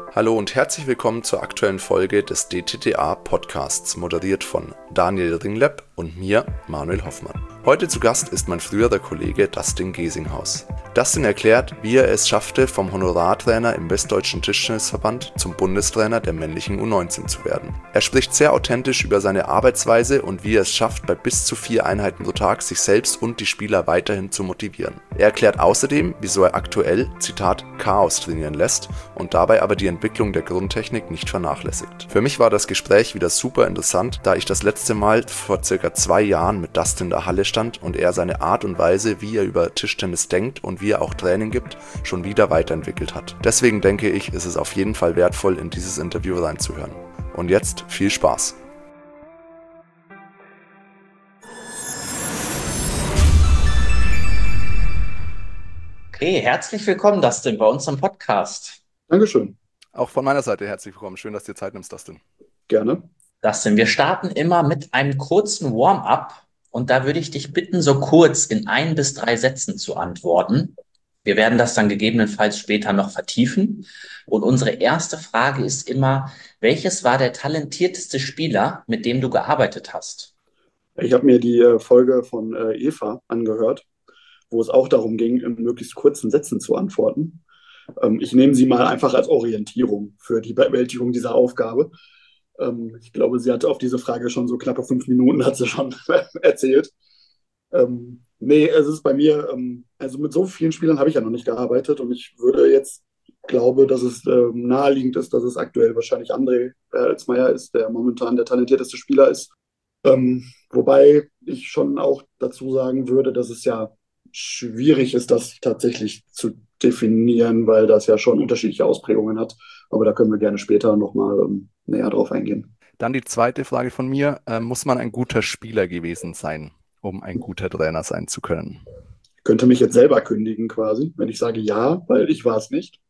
Hallo und herzlich willkommen zur aktuellen Folge des DTTA Podcasts, moderiert von Daniel Ringlepp und mir, Manuel Hoffmann. Heute zu Gast ist mein früherer Kollege Dustin Gesinghaus. Dustin erklärt, wie er es schaffte, vom Honorartrainer im Westdeutschen Tischtennisverband zum Bundestrainer der männlichen U19 zu werden. Er spricht sehr authentisch über seine Arbeitsweise und wie er es schafft, bei bis zu 4 Einheiten pro Tag sich selbst und die Spieler weiterhin zu motivieren. Er erklärt außerdem, wieso er aktuell, Zitat, Chaos trainieren lässt und dabei aber die Entwicklung der Grundtechnik nicht vernachlässigt. Für mich war das Gespräch wieder super interessant, da ich das letzte Mal vor circa 2 Jahren mit Dustin in der Halle stand und er seine Art und Weise, wie er über Tischtennis denkt und wie er auch Training gibt, schon wieder weiterentwickelt hat. Deswegen denke ich, ist es auf jeden Fall wertvoll, in dieses Interview reinzuhören. Und jetzt viel Spaß! Okay, herzlich willkommen, Dustin, bei uns im Podcast. Dankeschön. Auch von meiner Seite herzlich willkommen. Schön, dass du dir Zeit nimmst, Dustin. Gerne. Dustin, wir starten immer mit einem kurzen Warm-up und da würde ich dich bitten, so kurz in 1 bis 3 Sätzen zu antworten. Wir werden das dann gegebenenfalls später noch vertiefen. Und unsere erste Frage ist immer, welches war der talentierteste Spieler, mit dem du gearbeitet hast? Ich habe mir die Folge von Eva angehört, wo es auch darum ging, in möglichst kurzen Sätzen zu antworten. Ich nehme sie mal einfach als Orientierung für die Bewältigung dieser Aufgabe. Ich glaube, sie hat auf diese Frage schon so knappe 5 Minuten, hat sie schon erzählt. Nee, es ist bei mir, also mit so vielen Spielern habe ich ja noch nicht gearbeitet und ich würde jetzt glaube, dass es naheliegend ist, dass es aktuell wahrscheinlich André Bertelsmeier ist, der momentan der talentierteste Spieler ist. Wobei ich schon auch dazu sagen würde, dass es ja schwierig ist, das tatsächlich zu definieren, weil das ja schon unterschiedliche Ausprägungen hat. Aber da können wir gerne später nochmal näher drauf eingehen. Dann die zweite Frage von mir. Muss man ein guter Spieler gewesen sein, um ein guter Trainer sein zu können? Ich könnte mich jetzt selber kündigen quasi, wenn ich sage ja, weil ich war es nicht.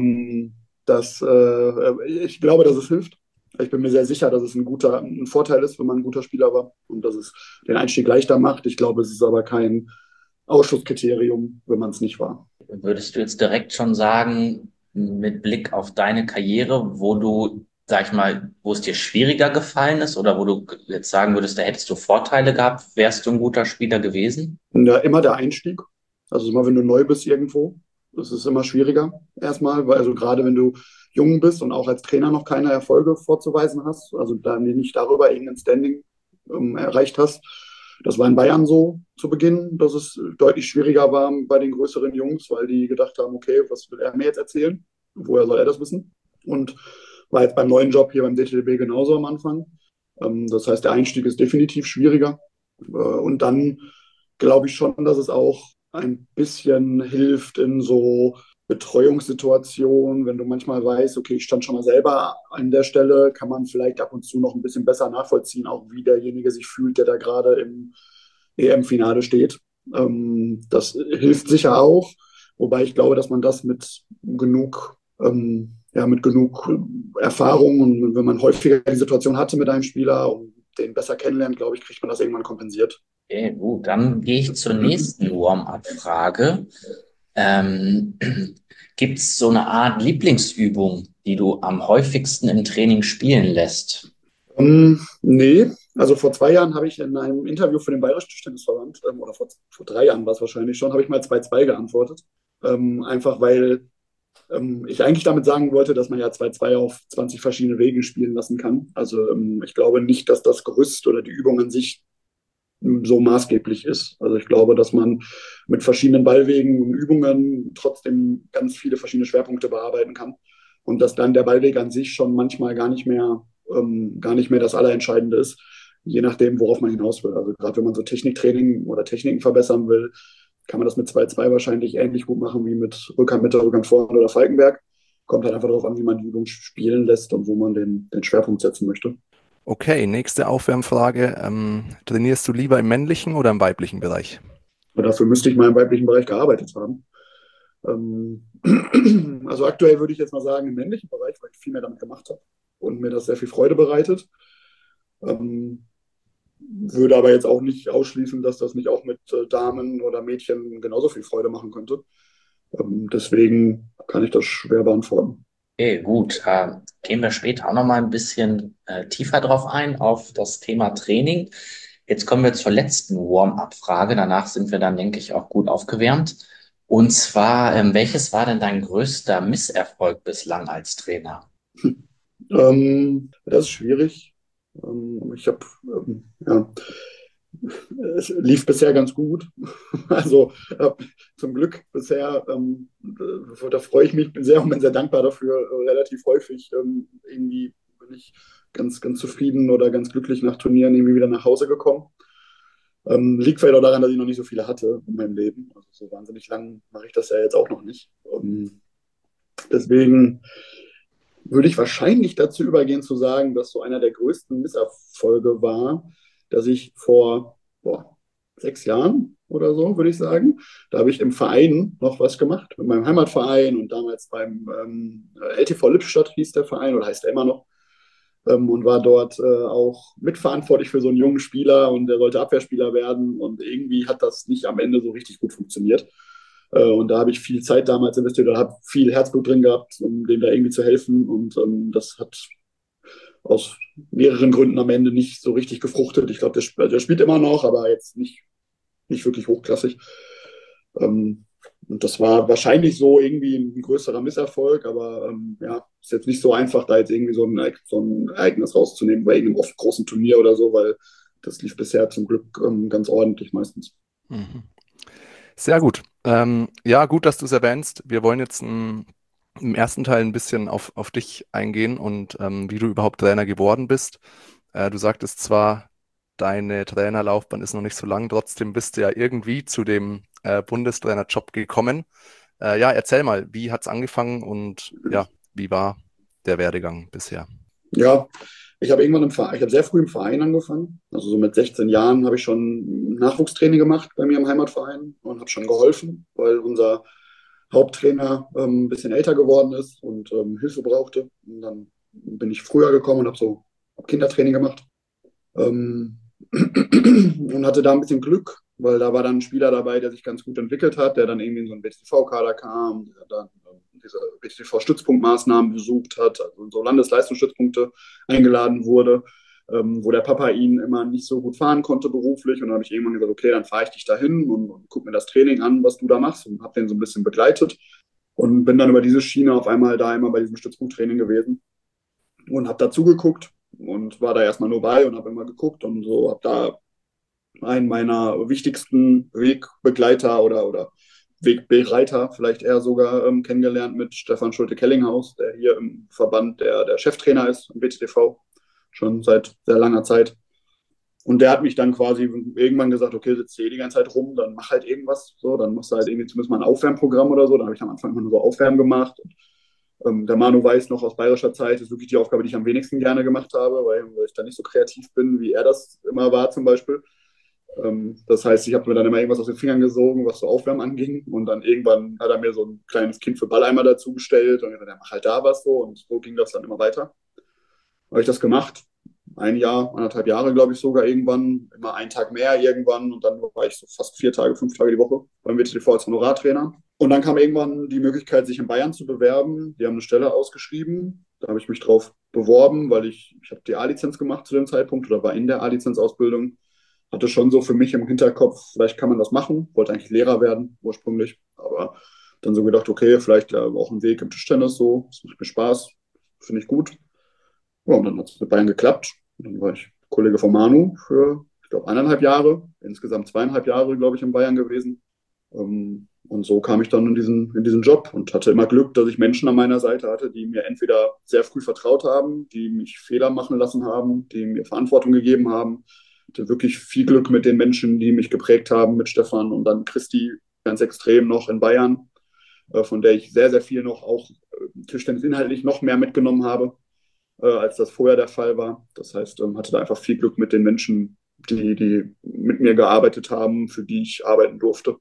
Ich glaube, dass es hilft. Ich bin mir sehr sicher, dass es ein Vorteil ist, wenn man ein guter Spieler war und dass es den Einstieg leichter macht. Ich glaube, es ist aber kein Ausschlusskriterium, wenn man es nicht war. Würdest du jetzt direkt schon sagen, mit Blick auf deine Karriere, wo du, sag ich mal, wo es dir schwieriger gefallen ist oder wo du jetzt sagen würdest, da hättest du Vorteile gehabt, wärst du ein guter Spieler gewesen? Ja, immer der Einstieg. Also immer, wenn du neu bist irgendwo, das ist immer schwieriger erstmal, weil also gerade wenn du jung bist und auch als Trainer noch keine Erfolge vorzuweisen hast, also da nicht darüber irgendein Standing erreicht hast. Das war in Bayern so zu Beginn, dass es deutlich schwieriger war bei den größeren Jungs, weil die gedacht haben, okay, was will er mir jetzt erzählen? Woher soll er das wissen? Und war jetzt beim neuen Job hier beim DTB genauso am Anfang. Das heißt, der Einstieg ist definitiv schwieriger. Und dann glaube ich schon, dass es auch ein bisschen hilft in so Betreuungssituationen, wenn du manchmal weißt, okay, ich stand schon mal selber an der Stelle, kann man vielleicht ab und zu noch ein bisschen besser nachvollziehen, auch wie derjenige sich fühlt, der da gerade im EM-Finale steht. Das hilft sicher auch, wobei ich glaube, dass man das mit genug Erfahrung und wenn man häufiger die Situation hatte mit einem Spieler und den besser kennenlernt, glaube ich, kriegt man das irgendwann kompensiert. Okay, gut, dann gehe ich zur nächsten Warm-up-Frage. Ähm, Gibt es so eine Art Lieblingsübung, die du am häufigsten im Training spielen lässt? Nee, also vor 2 Jahren habe ich in einem Interview für den Bayerischen Tischtennisverband, oder vor 3 Jahren war es wahrscheinlich schon, habe ich mal 2-2 geantwortet. Einfach weil ich eigentlich damit sagen wollte, dass man ja 2-2 auf 20 verschiedene Wegen spielen lassen kann. Also ich glaube nicht, dass das Gerüst oder die Übung an sich so maßgeblich ist. Also ich glaube, dass man mit verschiedenen Ballwegen und Übungen trotzdem ganz viele verschiedene Schwerpunkte bearbeiten kann und dass dann der Ballweg an sich schon manchmal gar nicht mehr das Allerentscheidende ist, je nachdem, worauf man hinaus will. Also gerade wenn man so Techniktraining oder Techniken verbessern will, kann man das mit 2-2 wahrscheinlich ähnlich gut machen wie mit Rückhand, Mitte, Rückhand, Vorhand oder Falkenberg. Kommt halt einfach darauf an, wie man die Übung spielen lässt und wo man den Schwerpunkt setzen möchte. Okay, nächste Aufwärmfrage. Trainierst du lieber im männlichen oder im weiblichen Bereich? Und dafür müsste ich mal im weiblichen Bereich gearbeitet haben. Ähm, also aktuell würde ich jetzt mal sagen, im männlichen Bereich, weil ich viel mehr damit gemacht habe und mir das sehr viel Freude bereitet. Ähm, Würde aber jetzt auch nicht ausschließen, dass das nicht auch mit Damen oder Mädchen genauso viel Freude machen könnte. Deswegen kann ich das schwer beantworten. Okay, gut. Gehen wir später auch noch mal ein bisschen tiefer drauf ein, auf das Thema Training. Jetzt kommen wir zur letzten Warm-up-Frage. Danach sind wir dann, denke ich, auch gut aufgewärmt. Und zwar, welches war denn dein größter Misserfolg bislang als Trainer? Das ist schwierig. Ich habe, ja, es lief bisher ganz gut. Also zum Glück bisher, da freue ich mich sehr und bin sehr dankbar dafür. Relativ häufig irgendwie bin ich ganz zufrieden oder ganz glücklich nach Turnieren irgendwie wieder nach Hause gekommen. Liegt vielleicht auch daran, dass ich noch nicht so viele hatte in meinem Leben. Also so wahnsinnig lang mache ich das ja jetzt auch noch nicht. Deswegen würde ich wahrscheinlich dazu übergehen zu sagen, dass so einer der größten Misserfolge war, dass ich vor 6 Jahren oder so, würde ich sagen, da habe ich im Verein noch was gemacht, mit meinem Heimatverein und damals beim LTV Lippstadt hieß der Verein oder heißt er immer noch und war dort auch mitverantwortlich für so einen jungen Spieler und der sollte Abwehrspieler werden und irgendwie hat das nicht am Ende so richtig gut funktioniert. Und da habe ich viel Zeit damals investiert oder habe viel Herzblut drin gehabt, um dem da irgendwie zu helfen. Und das hat aus mehreren Gründen am Ende nicht so richtig gefruchtet. Ich glaube, der spielt immer noch, aber jetzt nicht wirklich hochklassig. Ähm, und das war wahrscheinlich so irgendwie ein größerer Misserfolg, aber ja, ist jetzt nicht so einfach, da jetzt irgendwie so ein Ereignis rauszunehmen bei irgendeinem oft großen Turnier oder so, weil das lief bisher zum Glück ganz ordentlich meistens. Mhm. Sehr gut. Ja, gut, dass du es erwähnst. Wir wollen jetzt im ersten Teil ein bisschen auf dich eingehen und wie du überhaupt Trainer geworden bist. Du sagtest zwar, deine Trainerlaufbahn ist noch nicht so lang, trotzdem bist du ja irgendwie zu dem Bundestrainerjob gekommen. Ja, erzähl mal, wie hat es angefangen und ja, wie war der Werdegang bisher? Ja, ich habe irgendwann ich habe sehr früh im Verein angefangen. Also so mit 16 Jahren habe ich schon Nachwuchstraining gemacht bei mir im Heimatverein und habe schon geholfen, weil unser Haupttrainer ein bisschen älter geworden ist und Hilfe brauchte. Und dann bin ich früher gekommen und hab Kindertraining gemacht. Ähm, und hatte da ein bisschen Glück, weil da war dann ein Spieler dabei, der sich ganz gut entwickelt hat, der dann irgendwie in so einen BTV-Kader kam, der dann diese BTV-Stützpunktmaßnahmen besucht hat, also in so Landesleistungsstützpunkte eingeladen wurde, wo der Papa ihn immer nicht so gut fahren konnte beruflich. Und dann habe ich irgendwann gesagt, okay, dann fahre ich dich dahin und guck mir das Training an, was du da machst und habe den so ein bisschen begleitet und bin dann über diese Schiene auf einmal da immer bei diesem Stützpunkttraining gewesen und habe da zugeguckt und war da erstmal nur bei und habe immer geguckt und so habe da einen meiner wichtigsten Wegbegleiter oder Wegbereiter vielleicht eher sogar kennengelernt mit Stefan Schulte-Kellinghaus, der hier im Verband der Cheftrainer ist im BTTV, schon seit sehr langer Zeit. Und der hat mich dann quasi irgendwann gesagt, okay, sitzt hier die ganze Zeit rum, dann mach halt irgendwas. So, dann machst du halt irgendwie zumindest mal ein Aufwärmprogramm oder so. Dann habe ich am Anfang immer nur so Aufwärmen gemacht. Der Manu weiß noch aus bayerischer Zeit, ist wirklich die Aufgabe, die ich am wenigsten gerne gemacht habe, weil ich da nicht so kreativ bin, wie er das immer war zum Beispiel. Das heißt, ich habe mir dann immer irgendwas aus den Fingern gesogen, was so Aufwärmen anging. Und dann irgendwann hat er mir so ein kleines Kind für Balleimer dazu gestellt und ich dachte, ja, mach halt da was so. Und so ging das dann immer weiter. Habe ich das gemacht. Ein Jahr, 1,5 Jahre, glaube ich, sogar irgendwann. Immer einen Tag mehr irgendwann. Und dann war ich so fast 4 Tage, 5 Tage die Woche beim WTTV als Honorartrainer. Und dann kam irgendwann die Möglichkeit, sich in Bayern zu bewerben. Die haben eine Stelle ausgeschrieben. Da habe ich mich drauf beworben, weil ich habe die A-Lizenz gemacht zu dem Zeitpunkt oder war in der A-Lizenz-Ausbildung. Hatte schon so für mich im Hinterkopf, vielleicht kann man das machen. Wollte eigentlich Lehrer werden ursprünglich, aber dann so gedacht, okay, vielleicht auch ein Weg im Tischtennis so. Das macht mir Spaß, finde ich gut. Ja, und dann hat es mit Bayern geklappt. Und dann war ich Kollege von Manu für, ich glaube, 1,5 Jahre, insgesamt 2,5 Jahre, glaube ich, in Bayern gewesen. Und so kam ich dann in diesen Job und hatte immer Glück, dass ich Menschen an meiner Seite hatte, die mir entweder sehr früh vertraut haben, die mich Fehler machen lassen haben, die mir Verantwortung gegeben haben. Ich hatte wirklich viel Glück mit den Menschen, die mich geprägt haben, mit Stefan und dann Christi ganz extrem noch in Bayern, von der ich sehr, sehr viel noch auch Tischtennis inhaltlich noch mehr mitgenommen habe, als das vorher der Fall war. Das heißt, hatte da einfach viel Glück mit den Menschen, die mit mir gearbeitet haben, für die ich arbeiten durfte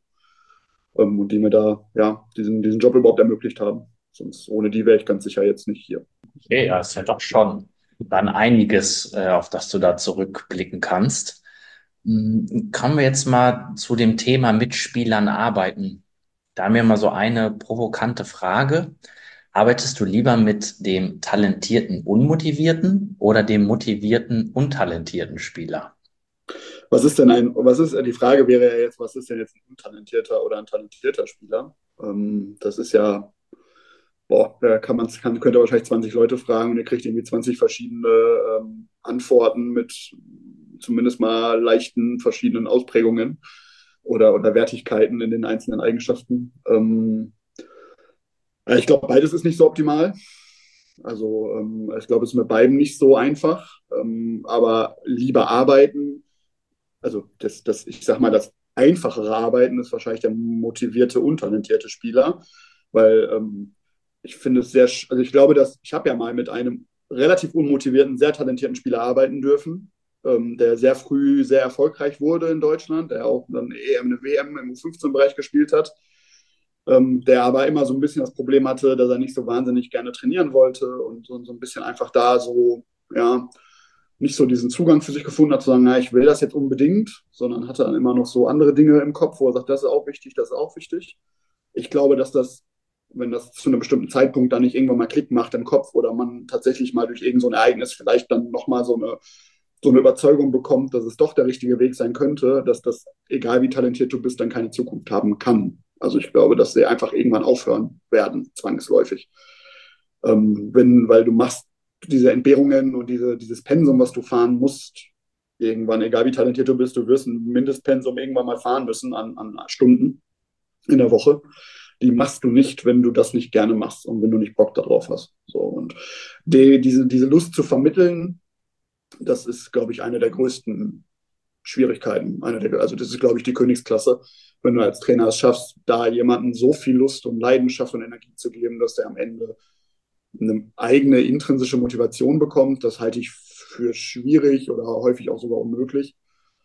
und die mir da ja diesen Job überhaupt ermöglicht haben. Sonst ohne die wäre ich ganz sicher jetzt nicht hier. Okay, ja, ist ja doch schon dann einiges, auf das du da zurückblicken kannst. Kommen wir jetzt mal zu dem Thema Mitspielern arbeiten. Da haben wir mal so eine provokante Frage. Arbeitest du lieber mit dem talentierten, unmotivierten oder dem motivierten, untalentierten Spieler? Die Frage wäre ja jetzt, was ist denn jetzt ein untalentierter oder ein talentierter Spieler? Das ist ja, boah, könnte wahrscheinlich 20 Leute fragen und ihr kriegt irgendwie 20 verschiedene Antworten mit zumindest mal leichten verschiedenen Ausprägungen oder Wertigkeiten in den einzelnen Eigenschaften. Ich glaube, beides ist nicht so optimal. Also ich glaube, es ist mit beiden nicht so einfach. Aber lieber arbeiten, also ich sag mal, das einfachere Arbeiten ist wahrscheinlich der motivierte, untalentierte Spieler, weil ich finde es also ich glaube, dass ich habe ja mal mit einem relativ unmotivierten, sehr talentierten Spieler arbeiten dürfen, der sehr früh sehr erfolgreich wurde in Deutschland, der auch dann EM, eine WM im U15-Bereich gespielt hat, der aber immer so ein bisschen das Problem hatte, dass er nicht so wahnsinnig gerne trainieren wollte und so ein bisschen einfach da so, ja, nicht so diesen Zugang für sich gefunden hat, zu sagen, na, ich will das jetzt unbedingt, sondern hatte dann immer noch so andere Dinge im Kopf, wo er sagt, das ist auch wichtig, das ist auch wichtig. Ich glaube, dass wenn das zu einem bestimmten Zeitpunkt dann nicht irgendwann mal Klick macht im Kopf oder man tatsächlich mal durch irgend so ein Ereignis vielleicht dann nochmal so eine Überzeugung bekommt, dass es doch der richtige Weg sein könnte, dass das, egal wie talentiert du bist, dann keine Zukunft haben kann. Also ich glaube, dass sie einfach irgendwann aufhören werden, zwangsläufig. Weil du machst diese Entbehrungen und dieses Pensum, was du fahren musst, irgendwann, egal wie talentiert du bist, du wirst ein Mindestpensum irgendwann mal fahren müssen an Stunden in der Woche. Die machst du nicht, wenn du das nicht gerne machst und wenn du nicht Bock darauf hast. So, und diese Lust zu vermitteln, das ist, glaube ich, eine der größten Schwierigkeiten. Also das ist, glaube ich, die Königsklasse, wenn du als Trainer es schaffst, da jemandem so viel Lust und Leidenschaft und Energie zu geben, dass der am Ende eine eigene intrinsische Motivation bekommt. Das halte ich für schwierig oder häufig auch sogar unmöglich.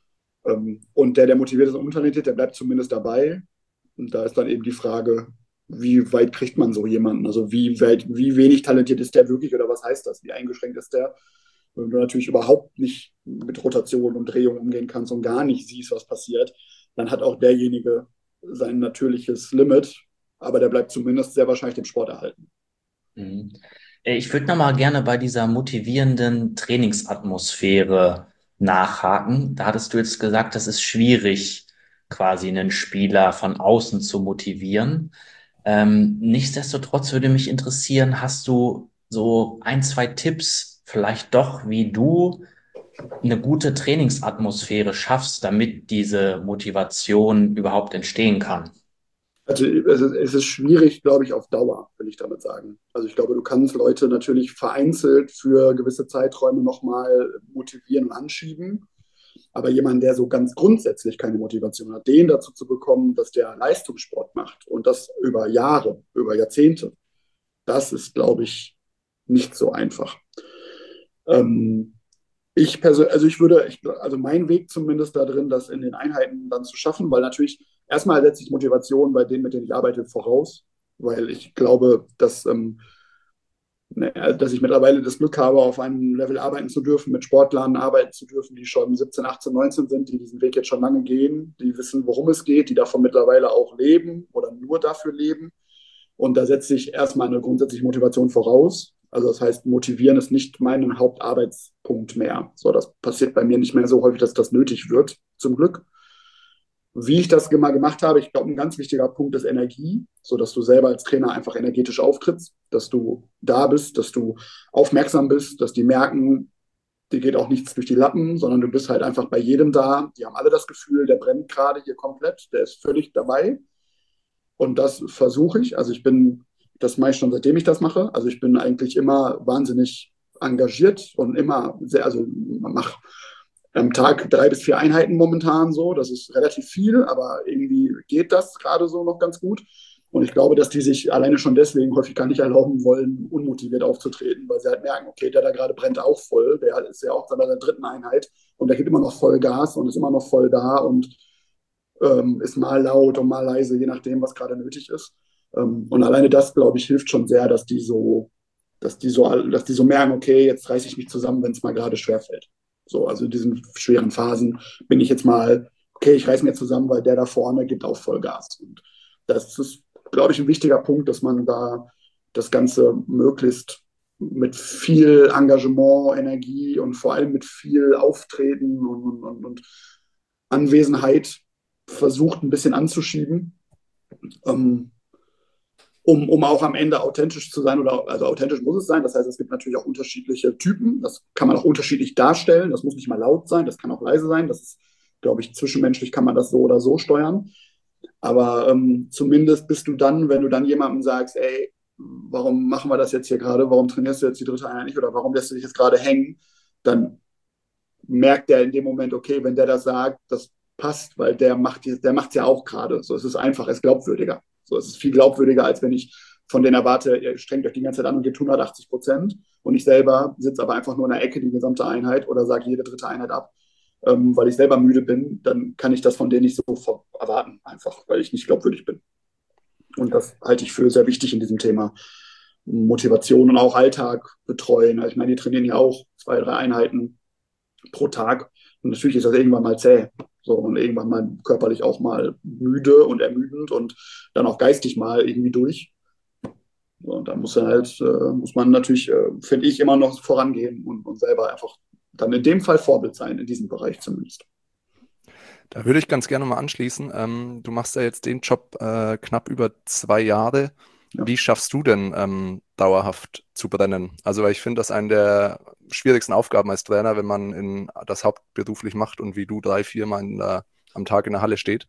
Und der motiviert ist und untalentiert, der bleibt zumindest dabei. Und da ist dann eben die Frage, wie weit kriegt man so jemanden? Also wie wenig talentiert ist der wirklich oder was heißt das? Wie eingeschränkt ist der? Wenn du natürlich überhaupt nicht mit Rotation und Drehung umgehen kannst und gar nicht siehst, was passiert, dann hat auch derjenige sein natürliches Limit, aber der bleibt zumindest sehr wahrscheinlich dem Sport erhalten. Mhm. Ich würde nochmal gerne bei dieser motivierenden Trainingsatmosphäre nachhaken. Da hattest du jetzt gesagt, das ist schwierig, quasi einen Spieler von außen zu motivieren. Nichtsdestotrotz würde mich interessieren, hast du so ein, zwei Tipps vielleicht doch, wie du eine gute Trainingsatmosphäre schaffst, damit diese Motivation überhaupt entstehen kann? Also es ist schwierig, glaube ich, auf Dauer, will ich damit sagen. Also ich glaube, du kannst Leute natürlich vereinzelt für gewisse Zeiträume nochmal motivieren und anschieben. Aber jemand, der so ganz grundsätzlich keine Motivation hat, den dazu zu bekommen, dass der Leistungssport macht und das über Jahre, über Jahrzehnte, das ist, glaube ich, nicht so einfach. Ähm, Ich persönlich, also mein Weg zumindest da drin, das in den Einheiten dann zu schaffen, weil natürlich erstmal setze ich Motivation bei denen, mit denen ich arbeite, voraus, weil ich glaube, dass ich mittlerweile das Glück habe, auf einem Level arbeiten zu dürfen, mit Sportlern arbeiten zu dürfen, die schon 17, 18, 19 sind, die diesen Weg jetzt schon lange gehen, die wissen, worum es geht, die davon mittlerweile auch leben oder nur dafür leben. Und da setze ich erstmal eine grundsätzliche Motivation voraus. Also das heißt, motivieren ist nicht mein Hauptarbeitspunkt mehr. So, das passiert bei mir nicht mehr so häufig, dass das nötig wird, zum Glück. Wie ich das mal gemacht habe, ich glaube, ein ganz wichtiger Punkt ist Energie, so dass du selber als Trainer einfach energetisch auftrittst, dass du da bist, dass du aufmerksam bist, dass die merken, dir geht auch nichts durch die Lappen, sondern du bist halt einfach bei jedem da. Die haben alle das Gefühl, der brennt gerade hier komplett, der ist völlig dabei. Und das versuche ich. Das mache ich schon seitdem ich das mache. Also ich bin eigentlich immer wahnsinnig engagiert und immer sehr, also man macht am Tag 3 bis 4 Einheiten momentan so. Das ist relativ viel, aber irgendwie geht das gerade so noch ganz gut. Und ich glaube, dass die sich alleine schon deswegen häufig gar nicht erlauben wollen, unmotiviert aufzutreten, weil sie halt merken, okay, der da gerade brennt auch voll, der ist ja auch bei der dritten Einheit und der gibt immer noch voll Gas und ist immer noch voll da und ist mal laut und mal leise, je nachdem, was gerade nötig ist. Und alleine das, glaube ich, hilft schon sehr, dass die so merken, okay, jetzt reiße ich mich zusammen, wenn es mal gerade schwerfällt. So, also in diesen schweren Phasen bin ich jetzt mal, okay, ich reiße mir zusammen, weil der da vorne gibt auch Vollgas. Und das ist, glaube ich, ein wichtiger Punkt, dass man da das Ganze möglichst mit viel Engagement, Energie und vor allem mit viel Auftreten und Anwesenheit versucht, ein bisschen anzuschieben, ähm, um auch am Ende authentisch zu sein. Oder also authentisch muss es sein. Das heißt, es gibt natürlich auch unterschiedliche Typen. Das kann man auch unterschiedlich darstellen. Das muss nicht mal laut sein, das kann auch leise sein. Das ist, glaube ich, zwischenmenschlich kann man das so oder so steuern. Aber zumindest bist du dann, wenn du dann jemandem sagst, ey, warum machen wir das jetzt hier gerade? Warum trainierst du jetzt die dritte Einheit nicht? Oder warum lässt du dich jetzt gerade hängen? Dann merkt der in dem Moment, okay, wenn der das sagt, das passt, weil der macht es ja auch gerade. So, es ist einfach, es ist glaubwürdiger. So, es ist viel glaubwürdiger, als wenn ich von denen erwarte, ihr strengt euch die ganze Zeit an und gebt 180% und ich selber sitze aber einfach nur in der Ecke die gesamte Einheit oder sage jede dritte Einheit ab, weil ich selber müde bin, dann kann ich das von denen nicht so erwarten, einfach, weil ich nicht glaubwürdig bin. Und das halte ich für sehr wichtig in diesem Thema. Motivation und auch Alltag betreuen. Also ich meine, die trainieren ja auch 2, 3 Einheiten pro Tag. Und natürlich ist das irgendwann mal zäh. So, und irgendwann mal körperlich auch mal müde und ermüdend und dann auch geistig mal irgendwie durch. So, und da muss man natürlich, finde ich, immer noch vorangehen und selber einfach dann in dem Fall Vorbild sein, in diesem Bereich zumindest. Da würde ich ganz gerne mal anschließen. Du machst ja jetzt den Job knapp über 2 Jahre. Ja. Wie schaffst du denn dauerhaft zu brennen? Also, weil ich finde, das eine der schwierigsten Aufgaben als Trainer, wenn man das hauptberuflich macht und wie du 3, 4 Mal am Tag in der Halle steht.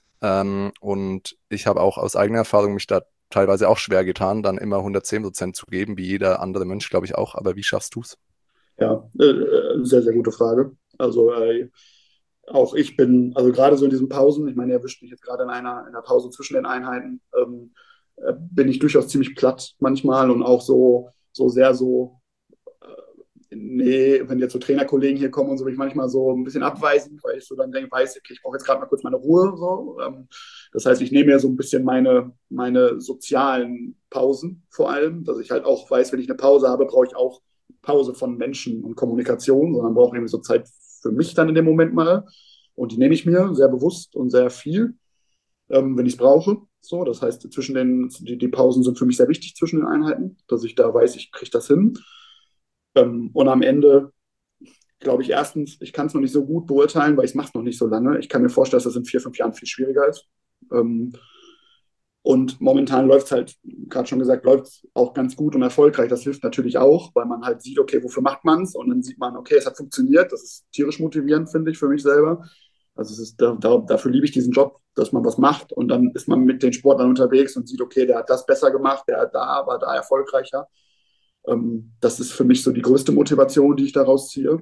Und ich habe auch aus eigener Erfahrung mich da teilweise auch schwer getan, dann immer 110% zu geben, wie jeder andere Mensch, glaube ich auch. Aber wie schaffst du es? Ja, sehr, sehr gute Frage. Also auch ich bin, also gerade so in diesen Pausen, ich meine, er erwischt mich jetzt gerade in einer Pause zwischen den Einheiten, bin ich durchaus ziemlich platt manchmal und auch so sehr so, nee, wenn jetzt so Trainerkollegen hier kommen und so, bin ich manchmal so ein bisschen abweisend, weil ich so dann denke, weiß, okay, ich brauche jetzt gerade mal kurz meine Ruhe. So. Das heißt, ich nehme mir so ein bisschen meine sozialen Pausen vor allem, dass ich halt auch weiß, wenn ich eine Pause habe, brauche ich auch Pause von Menschen und Kommunikation, sondern brauche irgendwie so Zeit für mich dann in dem Moment mal. Und die nehme ich mir sehr bewusst und sehr viel, wenn ich es brauche. So, das heißt, die Pausen sind für mich sehr wichtig zwischen den Einheiten, dass ich da weiß, ich kriege das hin. Und am Ende glaube ich erstens, ich kann es noch nicht so gut beurteilen, weil ich mache es noch nicht so lange. Ich kann mir vorstellen, dass das in 4, 5 Jahren viel schwieriger ist. Und momentan läuft es halt, gerade schon gesagt, läuft es auch ganz gut und erfolgreich. Das hilft natürlich auch, weil man halt sieht, okay, wofür macht man es? Und dann sieht man, okay, es hat funktioniert. Das ist tierisch motivierend, finde ich, für mich selber. Also dafür liebe ich diesen Job, dass man was macht und dann ist man mit den Sportlern unterwegs und sieht, okay, der hat das besser gemacht, war da erfolgreicher. Das ist für mich so die größte Motivation, die ich daraus ziehe.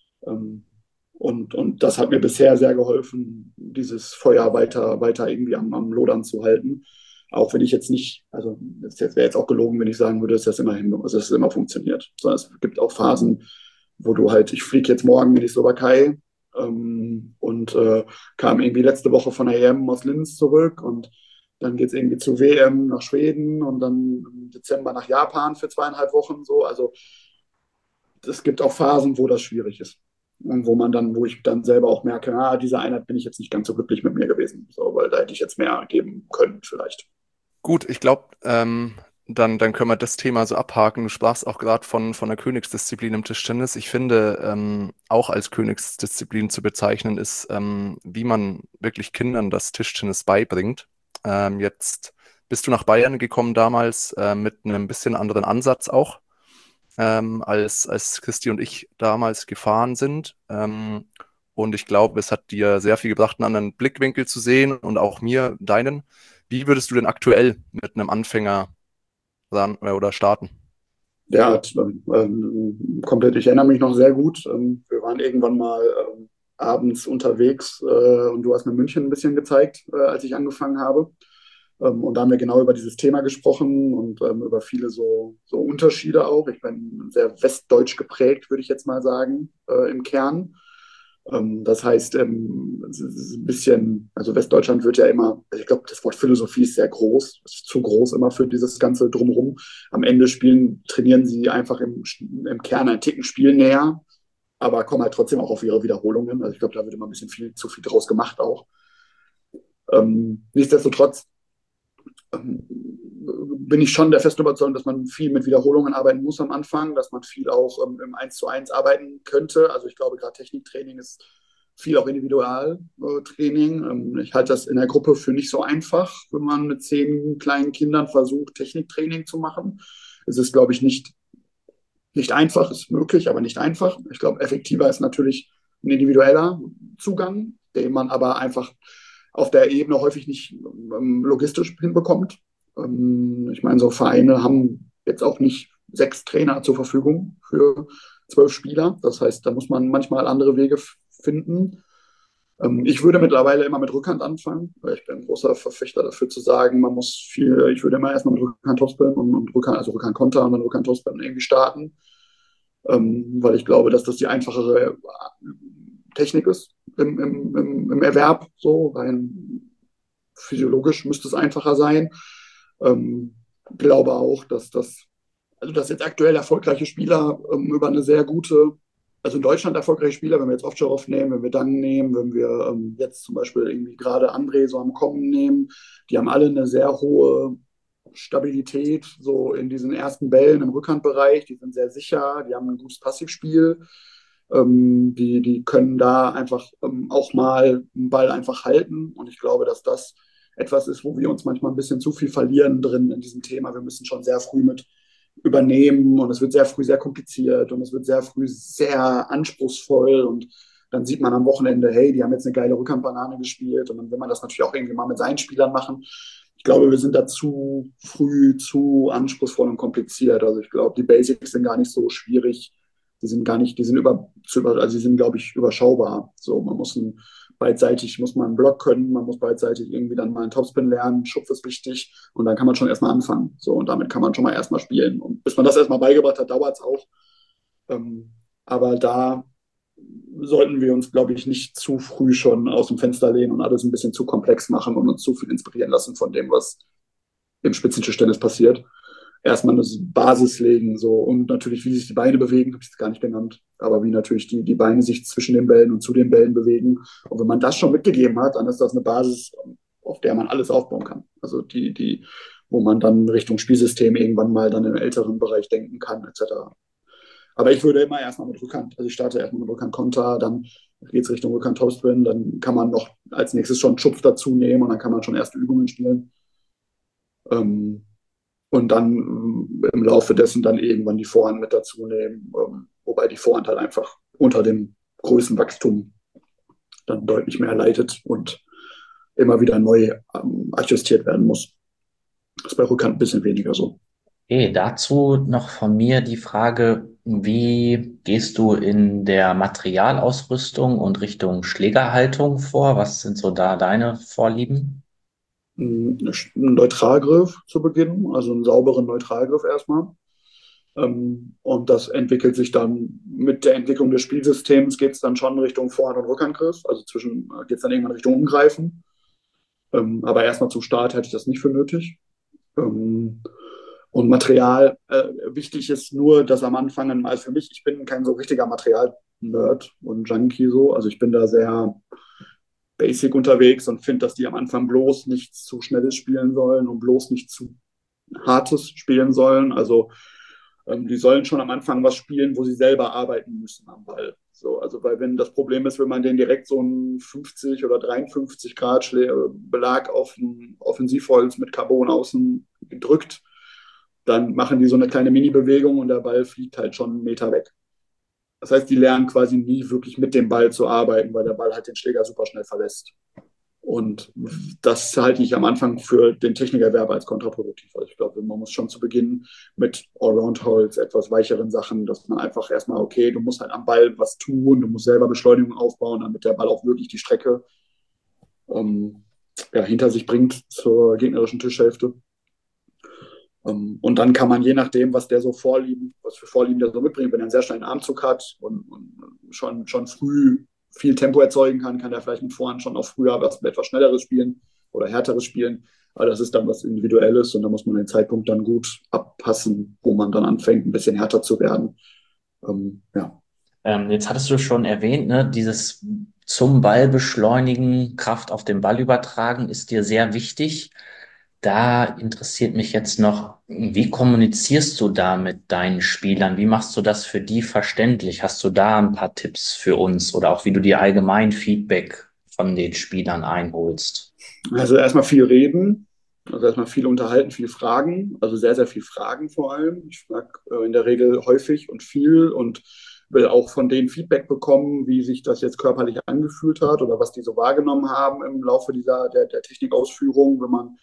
Und das hat mir bisher sehr geholfen, dieses Feuer weiter irgendwie am Lodern zu halten. Auch wenn ich jetzt nicht, also das wäre jetzt auch gelogen, wenn ich sagen würde, dass das immer dass es immer funktioniert. Sondern es gibt auch Phasen, wo du halt, ich fliege jetzt morgen in die Slowakei und kam irgendwie letzte Woche von der EM aus Linz zurück und dann geht es irgendwie zur WM nach Schweden und dann im Dezember nach Japan für 2,5 Wochen so. Also es gibt auch Phasen, wo das schwierig ist. Und wo ich dann selber auch merke, diese Einheit bin ich jetzt nicht ganz so glücklich mit mir gewesen. So, weil da hätte ich jetzt mehr geben können, vielleicht. Gut, ich glaube, dann können wir das Thema so abhaken. Du sprachst auch gerade von der Königsdisziplin im Tischtennis. Ich finde, auch als Königsdisziplin zu bezeichnen ist, wie man wirklich Kindern das Tischtennis beibringt. Jetzt bist du nach Bayern gekommen damals mit einem bisschen anderen Ansatz auch, als Christi und ich damals gefahren sind. Und ich glaube, es hat dir sehr viel gebracht, einen anderen Blickwinkel zu sehen und auch mir deinen. Wie würdest du denn aktuell mit einem Anfänger ran, oder starten? Ja, komplett. Ich erinnere mich noch sehr gut. Wir waren irgendwann mal abends unterwegs und du hast mir München ein bisschen gezeigt, als ich angefangen habe. Und da haben wir genau über dieses Thema gesprochen und über viele so Unterschiede auch. Ich bin sehr westdeutsch geprägt, würde ich jetzt mal sagen, im Kern. Das heißt, es ist ein bisschen, also Westdeutschland wird ja immer, also ich glaube, das Wort Philosophie ist sehr groß, es ist zu groß immer für dieses ganze Drumherum. Am Ende trainieren sie einfach im Kern ein Ticken Spiel näher, aber kommen halt trotzdem auch auf ihre Wiederholungen. Also ich glaube, da wird immer ein bisschen zu viel draus gemacht auch. Nichtsdestotrotz bin ich schon der festen Überzeugung, dass man viel mit Wiederholungen arbeiten muss am Anfang, dass man viel auch im 1:1 arbeiten könnte. Also ich glaube, gerade Techniktraining ist viel auch Individualtraining. Ich halte das in der Gruppe für nicht so einfach, wenn man mit 10 kleinen Kindern versucht, Techniktraining zu machen. Es ist, glaube ich, nicht einfach, ist möglich, aber nicht einfach. Ich glaube, effektiver ist natürlich ein individueller Zugang, den man aber einfach auf der Ebene häufig nicht logistisch hinbekommt. Ich meine, so Vereine haben jetzt auch nicht 6 Trainer zur Verfügung für 12 Spieler. Das heißt, da muss man manchmal andere Wege finden. Ich würde mittlerweile immer mit Rückhand anfangen, weil ich bin ein großer Verfechter dafür zu sagen, man muss viel, ich würde immer erstmal mit Rückhand Topspin und Rückhand, also Rückhand Konter und dann Rückhand Topspin irgendwie starten, weil ich glaube, dass das die einfachere Technik ist im Erwerb, so rein physiologisch müsste es einfacher sein. Glaube auch, dass jetzt aktuell erfolgreiche Spieler über eine sehr gute, also in Deutschland erfolgreiche Spieler, wenn wir jetzt Ovtcharov nehmen, wenn wir Dang nehmen, wenn wir jetzt zum Beispiel irgendwie gerade André so am Kommen nehmen, die haben alle eine sehr hohe Stabilität so in diesen ersten Bällen im Rückhandbereich, die sind sehr sicher, die haben ein gutes Passivspiel, die können da einfach auch mal einen Ball einfach halten und ich glaube, dass das etwas ist, wo wir uns manchmal ein bisschen zu viel verlieren drin in diesem Thema. Wir müssen schon sehr früh mit übernehmen und es wird sehr früh sehr kompliziert und es wird sehr früh sehr anspruchsvoll und dann sieht man am Wochenende, hey, die haben jetzt eine geile Rückhandbanane gespielt und dann will man das natürlich auch irgendwie mal mit seinen Spielern machen. Ich glaube, wir sind da zu früh, zu anspruchsvoll und kompliziert. Also ich glaube, die Basics sind gar nicht so schwierig. Die sind gar nicht, also die sind, glaube ich, überschaubar. So, beidseitig muss man einen Block können, man muss beidseitig irgendwie dann mal einen Topspin lernen, Schupf ist wichtig und dann kann man schon erstmal anfangen. So, und damit kann man schon mal erstmal spielen. Und bis man das erstmal beigebracht hat, dauert es auch. Aber da sollten wir uns, glaube ich, nicht zu früh schon aus dem Fenster lehnen und alles ein bisschen zu komplex machen und uns zu viel inspirieren lassen von dem, was im Spitzentischtennis passiert. Erstmal eine Basis legen, so und natürlich, wie sich die Beine bewegen, habe ich es gar nicht genannt, aber wie natürlich die Beine sich zwischen den Bällen und zu den Bällen bewegen. Und wenn man das schon mitgegeben hat, dann ist das eine Basis, auf der man alles aufbauen kann. Also wo man dann Richtung Spielsystem irgendwann mal dann im älteren Bereich denken kann, etc. Aber ich würde immer erstmal mit Rückhand, also ich starte erstmal mit Rückhand Konter, dann geht es Richtung Rückhand Topspin, dann kann man noch als nächstes schon Schupf dazu nehmen und dann kann man schon erste Übungen spielen. Und dann im Laufe dessen dann irgendwann die Vorhand mit dazu nehmen, wobei die Vorhand halt einfach unter dem Größenwachstum dann deutlich mehr leidet und immer wieder neu adjustiert werden muss. Das ist bei Rückhand ein bisschen weniger so. Okay, dazu noch von mir die Frage, wie gehst du in der Materialausrüstung und Richtung Schlägerhaltung vor? Was sind so da deine Vorlieben? Ein Neutralgriff zu Beginn, also einen sauberen Neutralgriff erstmal. Und das entwickelt sich dann mit der Entwicklung des Spielsystems, geht es dann schon Richtung Vorhand- und Rückhandgriff, also geht es dann irgendwann Richtung Umgreifen. Aber erstmal zum Start hätte ich das nicht für nötig. Und Material, wichtig ist nur, dass am Anfang, also für mich, ich bin kein so richtiger Material-Nerd und Junkie so, also ich bin da sehr basic unterwegs und finde, dass die am Anfang bloß nichts zu Schnelles spielen sollen und bloß nicht zu Hartes spielen sollen. Also die sollen schon am Anfang was spielen, wo sie selber arbeiten müssen am Ball. So, also weil wenn das Problem ist, wenn man den direkt so einen 50 oder 53 Grad Belag auf ein Offensivholz mit Carbon außen drückt, dann machen die so eine kleine Mini-Bewegung und der Ball fliegt halt schon einen Meter weg. Das heißt, die lernen quasi nie wirklich mit dem Ball zu arbeiten, weil der Ball halt den Schläger super schnell verlässt. Und das halte ich am Anfang für den Technikerwerb als kontraproduktiv. Also ich glaube, man muss schon zu Beginn mit Allround-Holz, etwas weicheren Sachen, dass man einfach erstmal, okay, du musst halt am Ball was tun, du musst selber Beschleunigung aufbauen, damit der Ball auch wirklich die Strecke hinter sich bringt zur gegnerischen Tischhälfte. Und dann kann man je nachdem, was für Vorlieben der so mitbringt, wenn er einen sehr schnellen Armzug hat und schon früh viel Tempo erzeugen kann er vielleicht mit Vorhand schon auch früher etwas Schnelleres spielen oder Härteres spielen. Aber das ist dann was Individuelles und da muss man den Zeitpunkt dann gut abpassen, wo man dann anfängt, ein bisschen härter zu werden. Jetzt hattest du schon erwähnt, ne, dieses zum Ball beschleunigen, Kraft auf den Ball übertragen ist dir sehr wichtig. Da interessiert mich jetzt noch, wie kommunizierst du da mit deinen Spielern? Wie machst du das für die verständlich? Hast du da ein paar Tipps für uns oder auch wie du dir allgemein Feedback von den Spielern einholst? Also erstmal viel reden, also erstmal viel unterhalten, viel fragen, also sehr, sehr viel fragen vor allem. Ich frage in der Regel häufig und viel und will auch von denen Feedback bekommen, wie sich das jetzt körperlich angefühlt hat oder was die so wahrgenommen haben im Laufe der Technikausführung, wenn man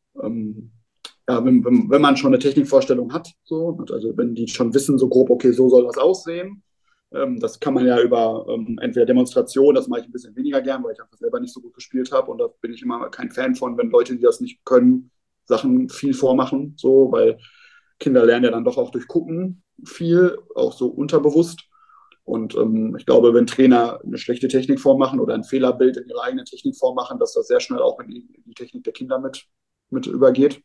wenn man schon eine Technikvorstellung hat, so, also wenn die schon wissen, so grob, okay, so soll das aussehen. Das kann man ja über entweder Demonstration, das mache ich ein bisschen weniger gern, weil ich einfach selber nicht so gut gespielt habe und da bin ich immer kein Fan von, wenn Leute, die das nicht können, Sachen viel vormachen, so, weil Kinder lernen ja dann doch auch durch Gucken viel, auch so unterbewusst. Und ich glaube, wenn Trainer eine schlechte Technik vormachen oder ein Fehlerbild in ihrer eigenen Technik vormachen, dass das sehr schnell auch in die Technik der Kinder mit übergeht.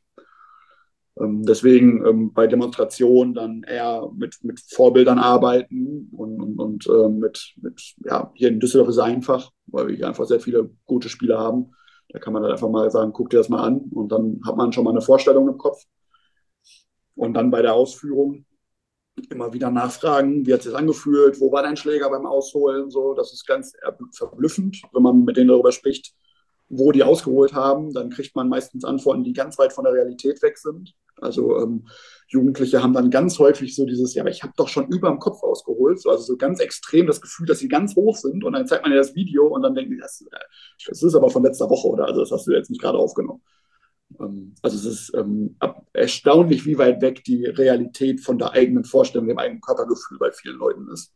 Deswegen bei Demonstrationen dann eher mit Vorbildern arbeiten und ja, hier in Düsseldorf ist es einfach, weil wir hier einfach sehr viele gute Spieler haben. Da kann man dann einfach mal sagen, guck dir das mal an und dann hat man schon mal eine Vorstellung im Kopf. Und dann bei der Ausführung immer wieder nachfragen, wie hat es sich angefühlt, wo war dein Schläger beim Ausholen, so, das ist ganz verblüffend, wenn man mit denen darüber spricht, wo die ausgeholt haben, dann kriegt man meistens Antworten, die ganz weit von der Realität weg sind. Also Jugendliche haben dann ganz häufig so dieses, ja, aber ich habe doch schon über dem Kopf ausgeholt, so, also so ganz extrem das Gefühl, dass sie ganz hoch sind und dann zeigt man ja das Video und dann denken die, das ist aber von letzter Woche oder also das hast du jetzt nicht gerade aufgenommen. Also es ist erstaunlich, wie weit weg die Realität von der eigenen Vorstellung, dem eigenen Körpergefühl bei vielen Leuten ist.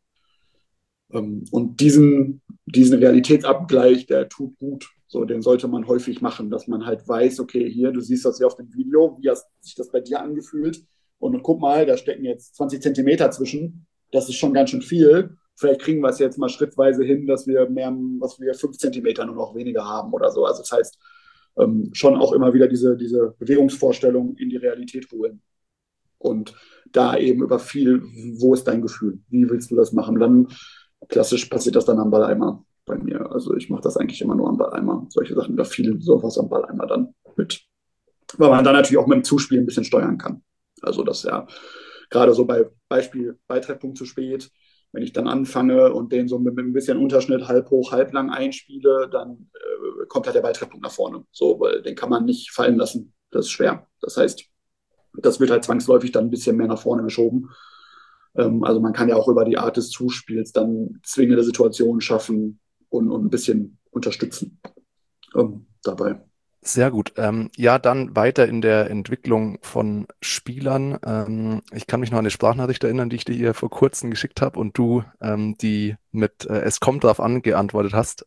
Und diesen Realitätsabgleich, der tut gut. So, den sollte man häufig machen, dass man halt weiß, okay, hier, du siehst das hier auf dem Video, wie hat sich das bei dir angefühlt? Und guck mal, da stecken jetzt 20 Zentimeter zwischen. Das ist schon ganz schön viel. Vielleicht kriegen wir es jetzt mal schrittweise hin, dass wir 5 Zentimeter nur noch weniger haben oder so. Also das heißt, schon auch immer wieder diese Bewegungsvorstellung in die Realität holen. Und da eben über viel, wo ist dein Gefühl? Wie willst du das machen? Dann klassisch passiert das dann am Balleimer bei mir. Also ich mache das eigentlich immer nur am Balleimer. Solche Sachen, da viel sowas am Balleimer dann mit. Weil man dann natürlich auch mit dem Zuspiel ein bisschen steuern kann. Also das ja gerade so bei Beispiel Beitreffpunkt zu spät, wenn ich dann anfange und den so mit ein bisschen Unterschnitt halb hoch, halb lang einspiele, dann kommt halt der Beitreffpunkt nach vorne. So, weil den kann man nicht fallen lassen. Das ist schwer. Das heißt, das wird halt zwangsläufig dann ein bisschen mehr nach vorne geschoben. Also man kann ja auch über die Art des Zuspiels dann zwingende Situationen schaffen und ein bisschen unterstützen dabei. Sehr gut. Ja, dann weiter in der Entwicklung von Spielern. Ich kann mich noch an eine Sprachnachricht erinnern, die ich dir hier vor kurzem geschickt habe und du die mit Es kommt drauf an geantwortet hast.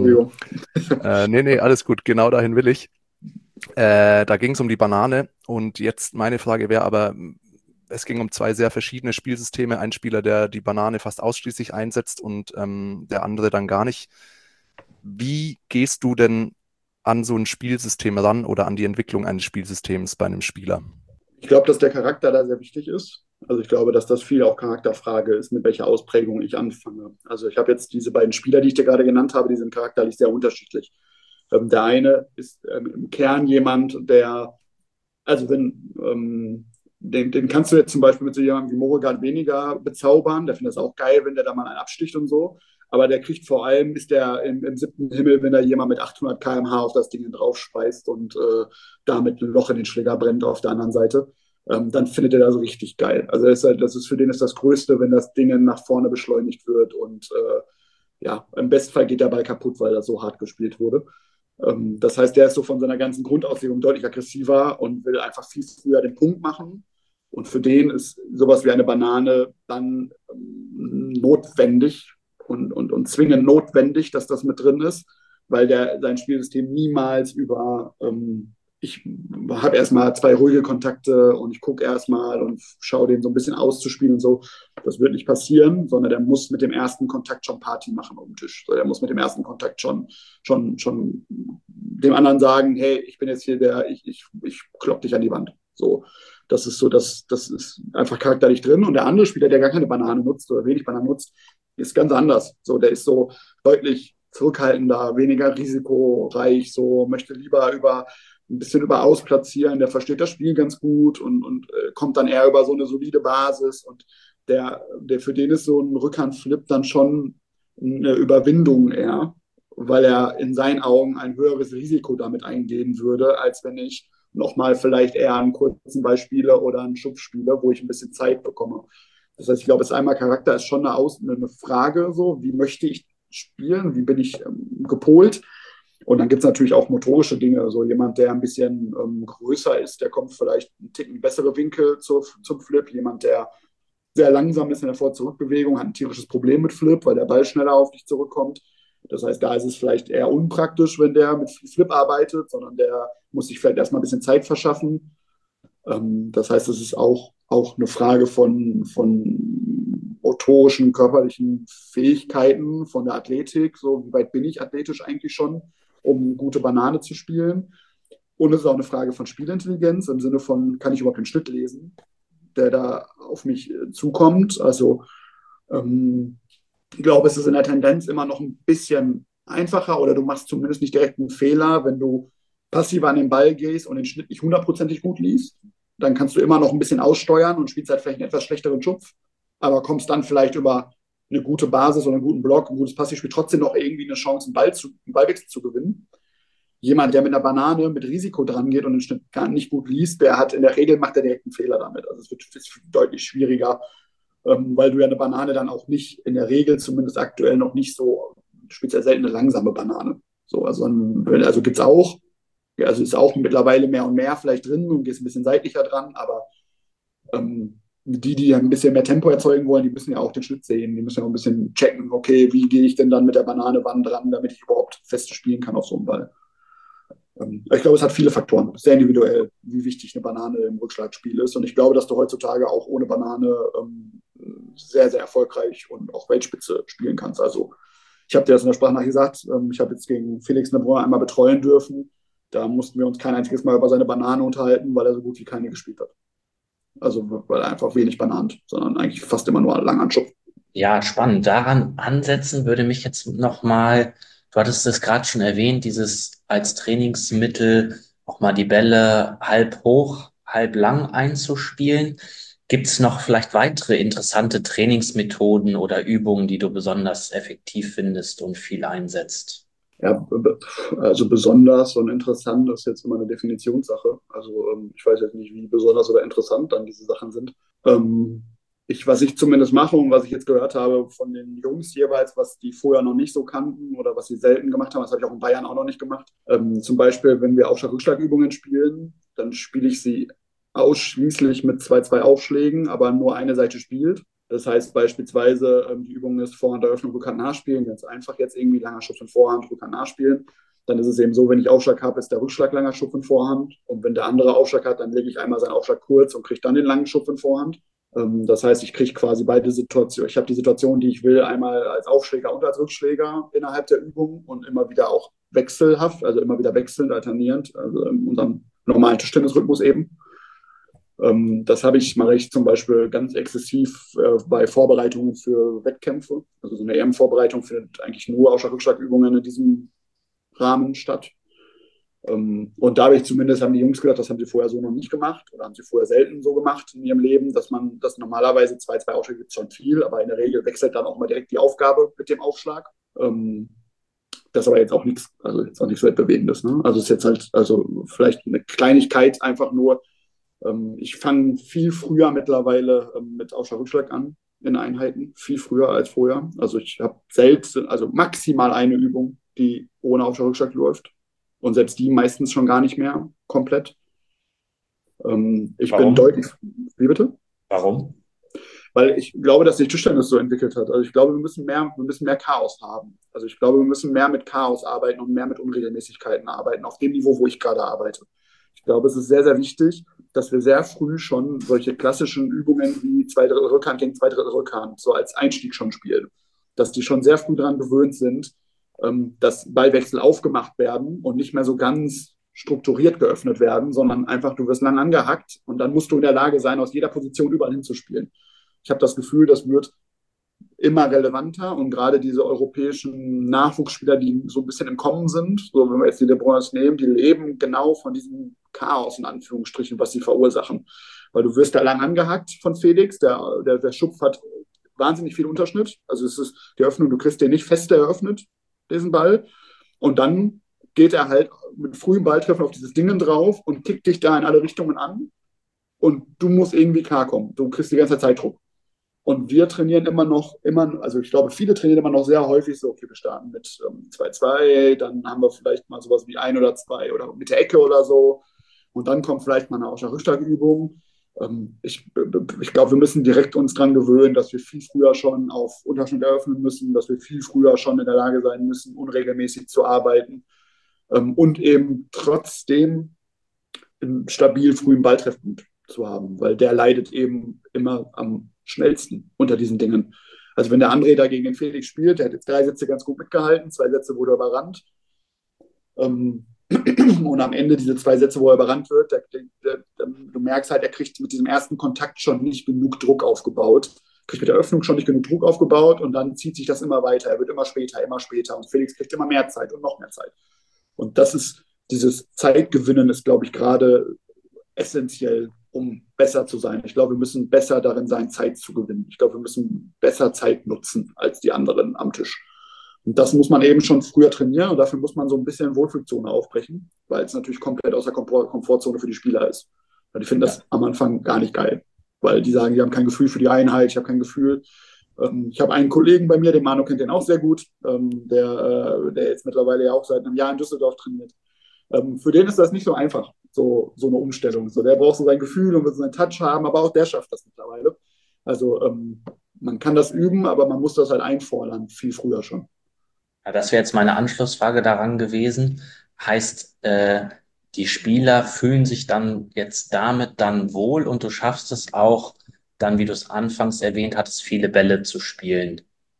Nee, alles gut, genau dahin will ich. Da ging es um die Banane und jetzt meine Frage wäre aber, es ging um zwei sehr verschiedene Spielsysteme. Ein Spieler, der die Banane fast ausschließlich einsetzt und der andere dann gar nicht. Wie gehst du denn an so ein Spielsystem ran oder an die Entwicklung eines Spielsystems bei einem Spieler? Ich glaube, dass der Charakter da sehr wichtig ist. Also ich glaube, dass das viel auch Charakterfrage ist, mit welcher Ausprägung ich anfange. Also ich habe jetzt diese beiden Spieler, die ich dir gerade genannt habe, die sind charakterlich sehr unterschiedlich. Der eine ist im Kern jemand, der, also wenn, den kannst du jetzt zum Beispiel mit so jemandem wie Moregard weniger bezaubern. Der findet es auch geil, wenn der da mal einen absticht und so. Aber der kriegt vor allem, ist der im siebten Himmel, wenn da jemand mit 800 km/h auf das Ding drauf speist und damit ein Loch in den Schläger brennt auf der anderen Seite. Dann findet er das richtig geil. Also das ist für den ist das Größte, wenn das Ding nach vorne beschleunigt wird und ja, im Bestfall geht der Ball kaputt, weil das so hart gespielt wurde. Das heißt, der ist so von seiner ganzen Grundauslegung deutlich aggressiver und will einfach viel früher den Punkt machen. Und für den ist sowas wie eine Banane dann notwendig und zwingend notwendig, dass das mit drin ist, weil der sein Spielsystem niemals über ich habe erstmal zwei ruhige Kontakte und ich gucke erstmal und schaue den so ein bisschen auszuspielen und so. Das wird nicht passieren, sondern der muss mit dem ersten Kontakt schon Party machen auf dem Tisch. So, der muss mit dem ersten Kontakt schon dem anderen sagen, hey, ich bin jetzt hier ich klopp dich an die Wand. So, das ist so, das ist einfach charakterlich drin. Und der andere Spieler, der gar keine Banane nutzt oder wenig Banane nutzt, ist ganz anders. So, der ist so deutlich zurückhaltender, weniger risikoreich, so möchte lieber über ein bisschen überaus platzieren, der versteht das Spiel ganz gut und kommt dann eher über so eine solide Basis und für den ist so ein Rückhandflip dann schon eine Überwindung eher, weil er in seinen Augen ein höheres Risiko damit eingehen würde, als wenn ich nochmal vielleicht eher einen kurzen Ball spiele oder einen Schub spiele, wo ich ein bisschen Zeit bekomme. Das heißt, ich glaube, es ist einmal Charakter ist schon eine Frage, so, wie möchte ich spielen, wie bin ich gepolt. Und dann gibt es natürlich auch motorische Dinge. So jemand, der ein bisschen größer ist, der kommt vielleicht einen Ticken bessere Winkel zum Flip. Jemand, der sehr langsam ist in der Vor-Zurück-Bewegung, hat ein tierisches Problem mit Flip, weil der Ball schneller auf dich zurückkommt. Das heißt, da ist es vielleicht eher unpraktisch, wenn der mit Flip arbeitet, sondern der muss sich vielleicht erstmal ein bisschen Zeit verschaffen. Das heißt, es ist auch eine Frage von motorischen, körperlichen Fähigkeiten, von der Athletik. So, wie weit bin ich athletisch eigentlich schon, um gute Banane zu spielen? Und es ist auch eine Frage von Spielintelligenz im Sinne von, kann ich überhaupt den Schnitt lesen, der da auf mich zukommt? Also, ich glaube, es ist in der Tendenz immer noch ein bisschen einfacher oder du machst zumindest nicht direkt einen Fehler, wenn du passiv an den Ball gehst und den Schnitt nicht hundertprozentig gut liest. Dann kannst du immer noch ein bisschen aussteuern und spielst halt vielleicht einen etwas schlechteren Schupf, aber kommst dann vielleicht über eine gute Basis oder einen guten Block, ein gutes Passivspiel trotzdem noch irgendwie eine Chance, einen Ballwechsel zu gewinnen. Jemand, der mit einer Banane mit Risiko dran geht und den Schnitt gar nicht gut liest, in der Regel macht er direkt einen Fehler damit. Also ist deutlich schwieriger, weil du ja eine Banane dann auch nicht, in der Regel zumindest aktuell noch nicht so, du spielst ja selten eine langsame Banane. So, also gibt es auch, also ist auch mittlerweile mehr und mehr vielleicht drin und gehst ein bisschen seitlicher dran, aber die ein bisschen mehr Tempo erzeugen wollen, die müssen ja auch den Schnitt sehen, die müssen ja auch ein bisschen checken, okay, wie gehe ich denn dann mit der Banane wann dran, damit ich überhaupt fest spielen kann auf so einem Ball. Ich glaube, es hat viele Faktoren, sehr individuell, wie wichtig eine Banane im Rückschlagspiel ist. Und ich glaube, dass du heutzutage auch ohne Banane sehr, sehr erfolgreich und auch Weltspitze spielen kannst. Also ich habe dir das in der Sprachnachricht gesagt, ich habe jetzt gegen Felix Lebrun einmal betreuen dürfen. Da mussten wir uns kein einziges Mal über seine Banane unterhalten, weil er so gut wie keine gespielt hat. Also weil er einfach wenig banant, sondern eigentlich fast immer nur lang anschupft. Ja, spannend. Daran ansetzen würde mich jetzt nochmal, du hattest es gerade schon erwähnt, dieses als Trainingsmittel auch mal die Bälle halb hoch, halb lang einzuspielen. Gibt es noch vielleicht weitere interessante Trainingsmethoden oder Übungen, die du besonders effektiv findest und viel einsetzt? Ja, also besonders und interessant ist jetzt immer eine Definitionssache. Also ich weiß jetzt nicht, wie besonders oder interessant dann diese Sachen sind. Ähm, was ich zumindest mache und was ich jetzt gehört habe von den Jungs jeweils, was die vorher noch nicht so kannten oder was sie selten gemacht haben, das habe ich auch in Bayern auch noch nicht gemacht. Zum Beispiel, wenn wir Aufschlag-Rückschlag-Übungen spielen, dann spiele ich sie ausschließlich mit 2-2 Aufschlägen, aber nur eine Seite spielt. Das heißt beispielsweise, die Übung ist Vorhand, Eröffnung, Rückhand nachspielen. Ganz einfach jetzt irgendwie langer Schub von Vorhand, Rückhand nachspielen. Dann ist es eben so, wenn ich Aufschlag habe, ist der Rückschlag langer Schub von Vorhand. Und wenn der andere Aufschlag hat, dann lege ich einmal seinen Aufschlag kurz und kriege dann den langen Schub von Vorhand. Das heißt, ich kriege quasi beide Situationen. Ich habe die Situation, die ich will, einmal als Aufschläger und als Rückschläger innerhalb der Übung und immer wieder auch wechselhaft, also immer wieder wechselnd, alternierend, also in unserem normalen Tischtennisrhythmus eben. Mache ich zum Beispiel ganz exzessiv bei Vorbereitungen für Wettkämpfe. Also so eine EM-Vorbereitung findet eigentlich nur Aufschlag-Rückschlag-Übungen in diesem Rahmen statt. Und da haben die Jungs gesagt, das haben sie vorher so noch nicht gemacht oder haben sie vorher selten so gemacht in ihrem Leben, dass normalerweise 2-2 Aufschläge gibt es schon viel, aber in der Regel wechselt dann auch mal direkt die Aufgabe mit dem Aufschlag. Das ist aber jetzt auch nichts, also jetzt auch nichts Weltbewegendes. Ne? Also es ist jetzt halt, also vielleicht eine Kleinigkeit einfach nur. Ich fange viel früher mittlerweile mit Aufschlag-Rückschlag an in Einheiten, viel früher als vorher. Also ich habe selten, also maximal eine Übung, die ohne Aufschlag-Rückschlag läuft. Und selbst die meistens schon gar nicht mehr komplett. Ich bin deutlich. Wie bitte? Warum? Weil ich glaube, dass sich Tischtennis so entwickelt hat. Also ich glaube, wir müssen mehr Chaos haben. Also ich glaube, wir müssen mehr mit Chaos arbeiten und mehr mit Unregelmäßigkeiten arbeiten, auf dem Niveau, wo ich gerade arbeite. Ich glaube, es ist sehr, sehr wichtig, dass wir sehr früh schon solche klassischen Übungen wie 2/3 Rückhand gegen 2/3 Rückhand so als Einstieg schon spielen. Dass die schon sehr früh daran gewöhnt sind, dass Ballwechsel aufgemacht werden und nicht mehr so ganz strukturiert geöffnet werden, sondern einfach, du wirst lang angehackt und dann musst du in der Lage sein, aus jeder Position überall hinzuspielen. Ich habe das Gefühl, das wird immer relevanter und gerade diese europäischen Nachwuchsspieler, die so ein bisschen im Kommen sind, so wenn wir jetzt die De Bruynes nehmen, die leben genau von diesem Chaos in Anführungsstrichen, was sie verursachen. Weil du wirst da lang angehackt von Felix, der Schupf hat wahnsinnig viel Unterschnitt, also es ist die Öffnung, du kriegst den nicht fest eröffnet, diesen Ball, und dann geht er halt mit frühem Balltreffen auf dieses Dingen drauf und kickt dich da in alle Richtungen an und du musst irgendwie klarkommen. Du kriegst die ganze Zeit Zeitdruck. Und wir trainieren also ich glaube, viele trainieren immer noch sehr häufig so, okay, wir starten mit 2-2, dann haben wir vielleicht mal sowas wie 1 oder 2 oder mit der Ecke oder so. Und dann kommt vielleicht mal eine Ausschlag-Rückschlag-Übung. Ich glaube, wir müssen direkt uns dran gewöhnen, dass wir viel früher schon auf Unterschnitt eröffnen müssen, dass wir viel früher schon in der Lage sein müssen, unregelmäßig zu arbeiten und eben trotzdem einen stabil frühen Balltreffpunkt zu haben, weil der leidet eben immer am schnellsten unter diesen Dingen. Also wenn der André da gegen den Felix spielt, der hat jetzt 3 Sätze ganz gut mitgehalten, 2 Sätze wurde er überrannt. Und am Ende diese 2 Sätze, wo er überrannt wird, du merkst halt, er kriegt mit diesem ersten Kontakt schon nicht genug Druck aufgebaut, kriegt mit der Öffnung schon nicht genug Druck aufgebaut und dann zieht sich das immer weiter. Er wird immer später und Felix kriegt immer mehr Zeit und noch mehr Zeit. Und dieses Zeitgewinnen ist, glaube ich, gerade essentiell, um besser zu sein. Ich glaube, wir müssen besser darin sein, Zeit zu gewinnen. Ich glaube, wir müssen besser Zeit nutzen als die anderen am Tisch. Und das muss man eben schon früher trainieren und dafür muss man so ein bisschen Wohlfühlzone aufbrechen, weil es natürlich komplett aus der Komfortzone für die Spieler ist. Weil die finden das am Anfang gar nicht geil, weil die sagen, die haben kein Gefühl für die Einheit, ich habe kein Gefühl. Ich habe einen Kollegen bei mir, den Manu kennt den auch sehr gut, der jetzt mittlerweile ja auch seit einem Jahr in Düsseldorf trainiert. Für den ist das nicht so einfach, so eine Umstellung. So, der braucht so sein Gefühl und will so seinen Touch haben, aber auch der schafft das mittlerweile. Also man kann das üben, aber man muss das halt einfordern, viel früher schon. Ja, das wäre jetzt meine Anschlussfrage daran gewesen. Heißt, die Spieler fühlen sich dann jetzt damit dann wohl und du schaffst es auch, dann, wie du es anfangs erwähnt hattest, viele Bälle zu spielen.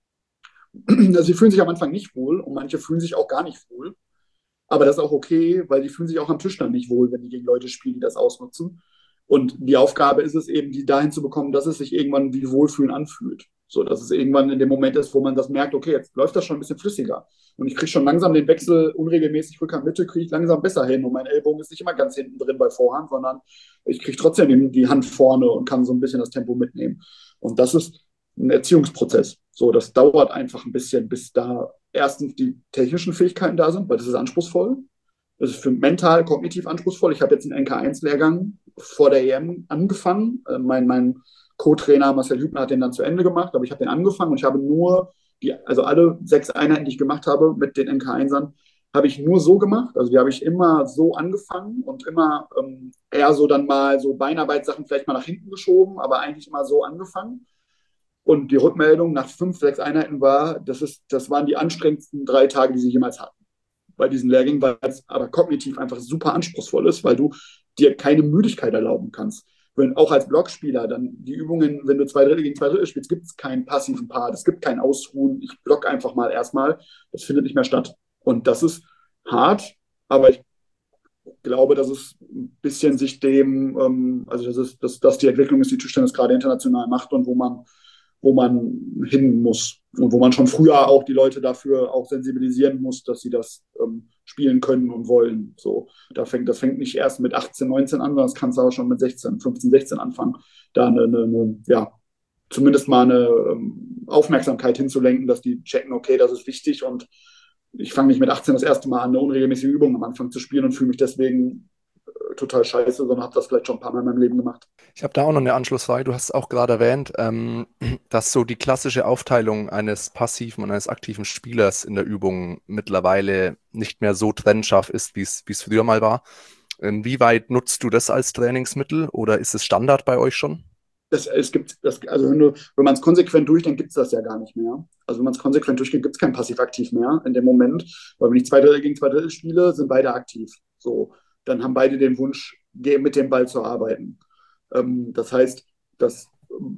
Also sie fühlen sich am Anfang nicht wohl und manche fühlen sich auch gar nicht wohl. Aber das ist auch okay, weil die fühlen sich auch am Tisch dann nicht wohl, wenn die gegen Leute spielen, die das ausnutzen. Und die Aufgabe ist es eben, die dahin zu bekommen, dass es sich irgendwann wie Wohlfühlen anfühlt. So, dass es irgendwann in dem Moment ist, wo man das merkt, okay, jetzt läuft das schon ein bisschen flüssiger. Und ich kriege schon langsam den Wechsel unregelmäßig Rückhand Mitte, kriege ich langsam besser hin. Und mein Ellbogen ist nicht immer ganz hinten drin bei Vorhand, sondern ich kriege trotzdem die Hand vorne und kann so ein bisschen das Tempo mitnehmen. Und das ist ein Erziehungsprozess. So, das dauert einfach ein bisschen, bis da erstens die technischen Fähigkeiten da sind, weil das ist anspruchsvoll. Das ist für mental, kognitiv anspruchsvoll. Ich habe jetzt einen NK1-Lehrgang vor der EM angefangen. Mein Co-Trainer Marcel Hübner hat den dann zu Ende gemacht, aber ich habe den angefangen und ich habe nur also alle 6 Einheiten, die ich gemacht habe mit den NK1ern, habe ich nur so gemacht. Also die habe ich immer so angefangen und immer eher so dann mal so Beinarbeitssachen vielleicht mal nach hinten geschoben, aber eigentlich immer so angefangen. Und die Rückmeldung nach 5, 6 Einheiten war, das waren die anstrengendsten 3 Tage, die sie jemals hatten bei diesen Lehrgängen, weil es aber kognitiv einfach super anspruchsvoll ist, weil du dir keine Müdigkeit erlauben kannst. Wenn auch als Blockspieler dann die Übungen, wenn du 2 Drittel gegen 2 Drittel spielst, gibt es keinen passiven Part, es gibt kein Ausruhen, ich block einfach mal erstmal, das findet nicht mehr statt. Und das ist hart, aber ich glaube, dass es ein bisschen sich also dass die Entwicklung ist, die Tischtennis gerade international macht und wo man hin muss und wo man schon früher auch die Leute dafür auch sensibilisieren muss, dass sie das spielen können und wollen. So, das fängt nicht erst mit 18, 19 an, sondern das kannst du auch schon mit 16, 15, 16 anfangen, da ja, zumindest mal eine Aufmerksamkeit hinzulenken, dass die checken, okay, das ist wichtig und ich fange nicht mit 18 das erste Mal an, eine unregelmäßige Übung am Anfang zu spielen und fühle mich deswegen total scheiße, sondern habe das vielleicht schon ein paar Mal in meinem Leben gemacht. Ich habe da auch noch eine Anschlussfrage. Du hast es auch gerade erwähnt, dass so die klassische Aufteilung eines passiven und eines aktiven Spielers in der Übung mittlerweile nicht mehr so trennscharf ist, wie es früher mal war. Inwieweit nutzt du das als Trainingsmittel oder ist es Standard bei euch schon? Es gibt also wenn man es konsequent durchdenkt, gibt es das ja gar nicht mehr. Also wenn man es konsequent durchgeht, gibt es kein Passiv-Aktiv mehr in dem Moment. Weil wenn ich 2 Drittel gegen 2 Drittel spiele, sind beide aktiv. So, dann haben beide den Wunsch, mit dem Ball zu arbeiten. Das heißt, das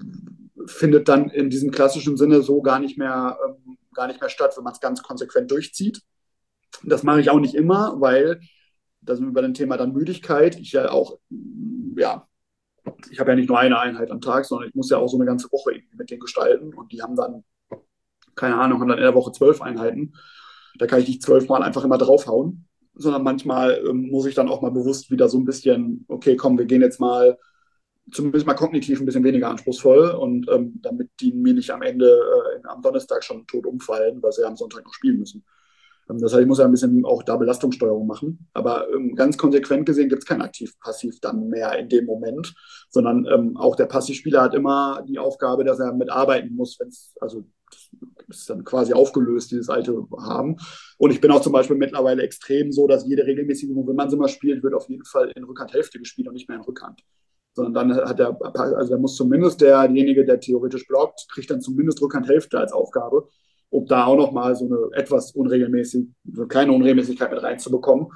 findet dann in diesem klassischen Sinne so gar nicht mehr statt, wenn man es ganz konsequent durchzieht. Das mache ich auch nicht immer, weil, da sind wir bei dem Thema dann Müdigkeit, ich ja auch, ja, ich habe ja nicht nur eine Einheit am Tag, sondern ich muss ja auch so eine ganze Woche mit denen gestalten und die haben dann keine Ahnung, haben dann in der Woche 12 Einheiten. Da kann ich nicht 12 Mal einfach immer draufhauen, sondern manchmal muss ich dann auch mal bewusst wieder so ein bisschen, okay, komm, wir gehen jetzt mal zumindest mal kognitiv ein bisschen weniger anspruchsvoll und damit die mir nicht am Ende am Donnerstag schon tot umfallen, weil sie ja am Sonntag noch spielen müssen. Das heißt, ich muss ja ein bisschen auch da Belastungssteuerung machen. Aber ganz konsequent gesehen gibt es kein Aktiv-Passiv dann mehr in dem Moment, sondern auch der Passivspieler hat immer die Aufgabe, dass er mitarbeiten muss, wenn es, also das ist dann quasi aufgelöst, dieses alte Haben. Und ich bin auch zum Beispiel mittlerweile extrem so, dass jede Regelmäßigung, wenn man sie mal spielt, wird auf jeden Fall in Rückhandhälfte gespielt und nicht mehr in Rückhand. Sondern dann hat er, also da muss zumindest derjenige, der theoretisch blockt, kriegt dann zumindest Rückhandhälfte als Aufgabe, um da auch nochmal so eine etwas unregelmäßig, so eine kleine Unregelmäßigkeit mit reinzubekommen.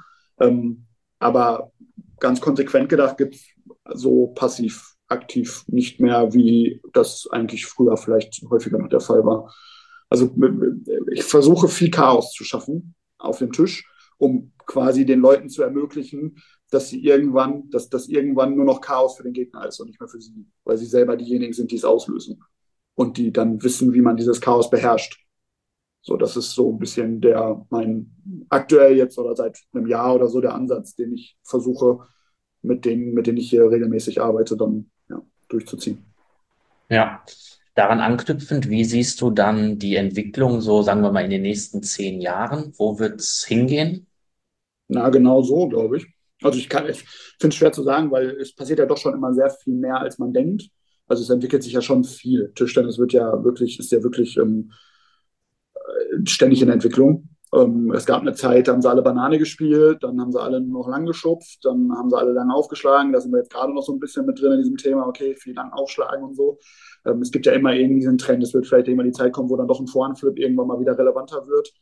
Aber ganz konsequent gedacht gibt es so passiv aktiv nicht mehr, wie das eigentlich früher vielleicht häufiger noch der Fall war. Also ich versuche viel Chaos zu schaffen auf dem Tisch, um quasi den Leuten zu ermöglichen, dass das irgendwann nur noch Chaos für den Gegner ist und nicht mehr für sie, weil sie selber diejenigen sind, die es auslösen und die dann wissen, wie man dieses Chaos beherrscht. So, das ist so ein bisschen mein aktuell jetzt oder seit einem Jahr oder so der Ansatz, den ich versuche, mit denen ich hier regelmäßig arbeite, dann durchzuziehen. Ja, daran anknüpfend, wie siehst du dann die Entwicklung so, sagen wir mal, in den nächsten 10 Jahren? Wo wird es hingehen? Na, genau so, glaube ich. Also ich finde es schwer zu sagen, weil es passiert ja doch schon immer sehr viel mehr, als man denkt. Also es entwickelt sich ja schon viel. Tischtennis ist ja wirklich ständig in Entwicklung. Es gab eine Zeit, da haben sie alle Banane gespielt, dann haben sie alle nur noch lang geschupft, dann haben sie alle lang aufgeschlagen. Da sind wir jetzt gerade noch so ein bisschen mit drin in diesem Thema, okay, viel lang aufschlagen und so. Es gibt ja immer irgendwie diesen Trend, es wird vielleicht immer die Zeit kommen, wo dann doch ein Vorhandflip irgendwann mal wieder relevanter wird.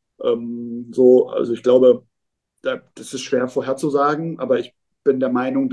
Also ich glaube, das ist schwer vorherzusagen, aber ich bin der Meinung,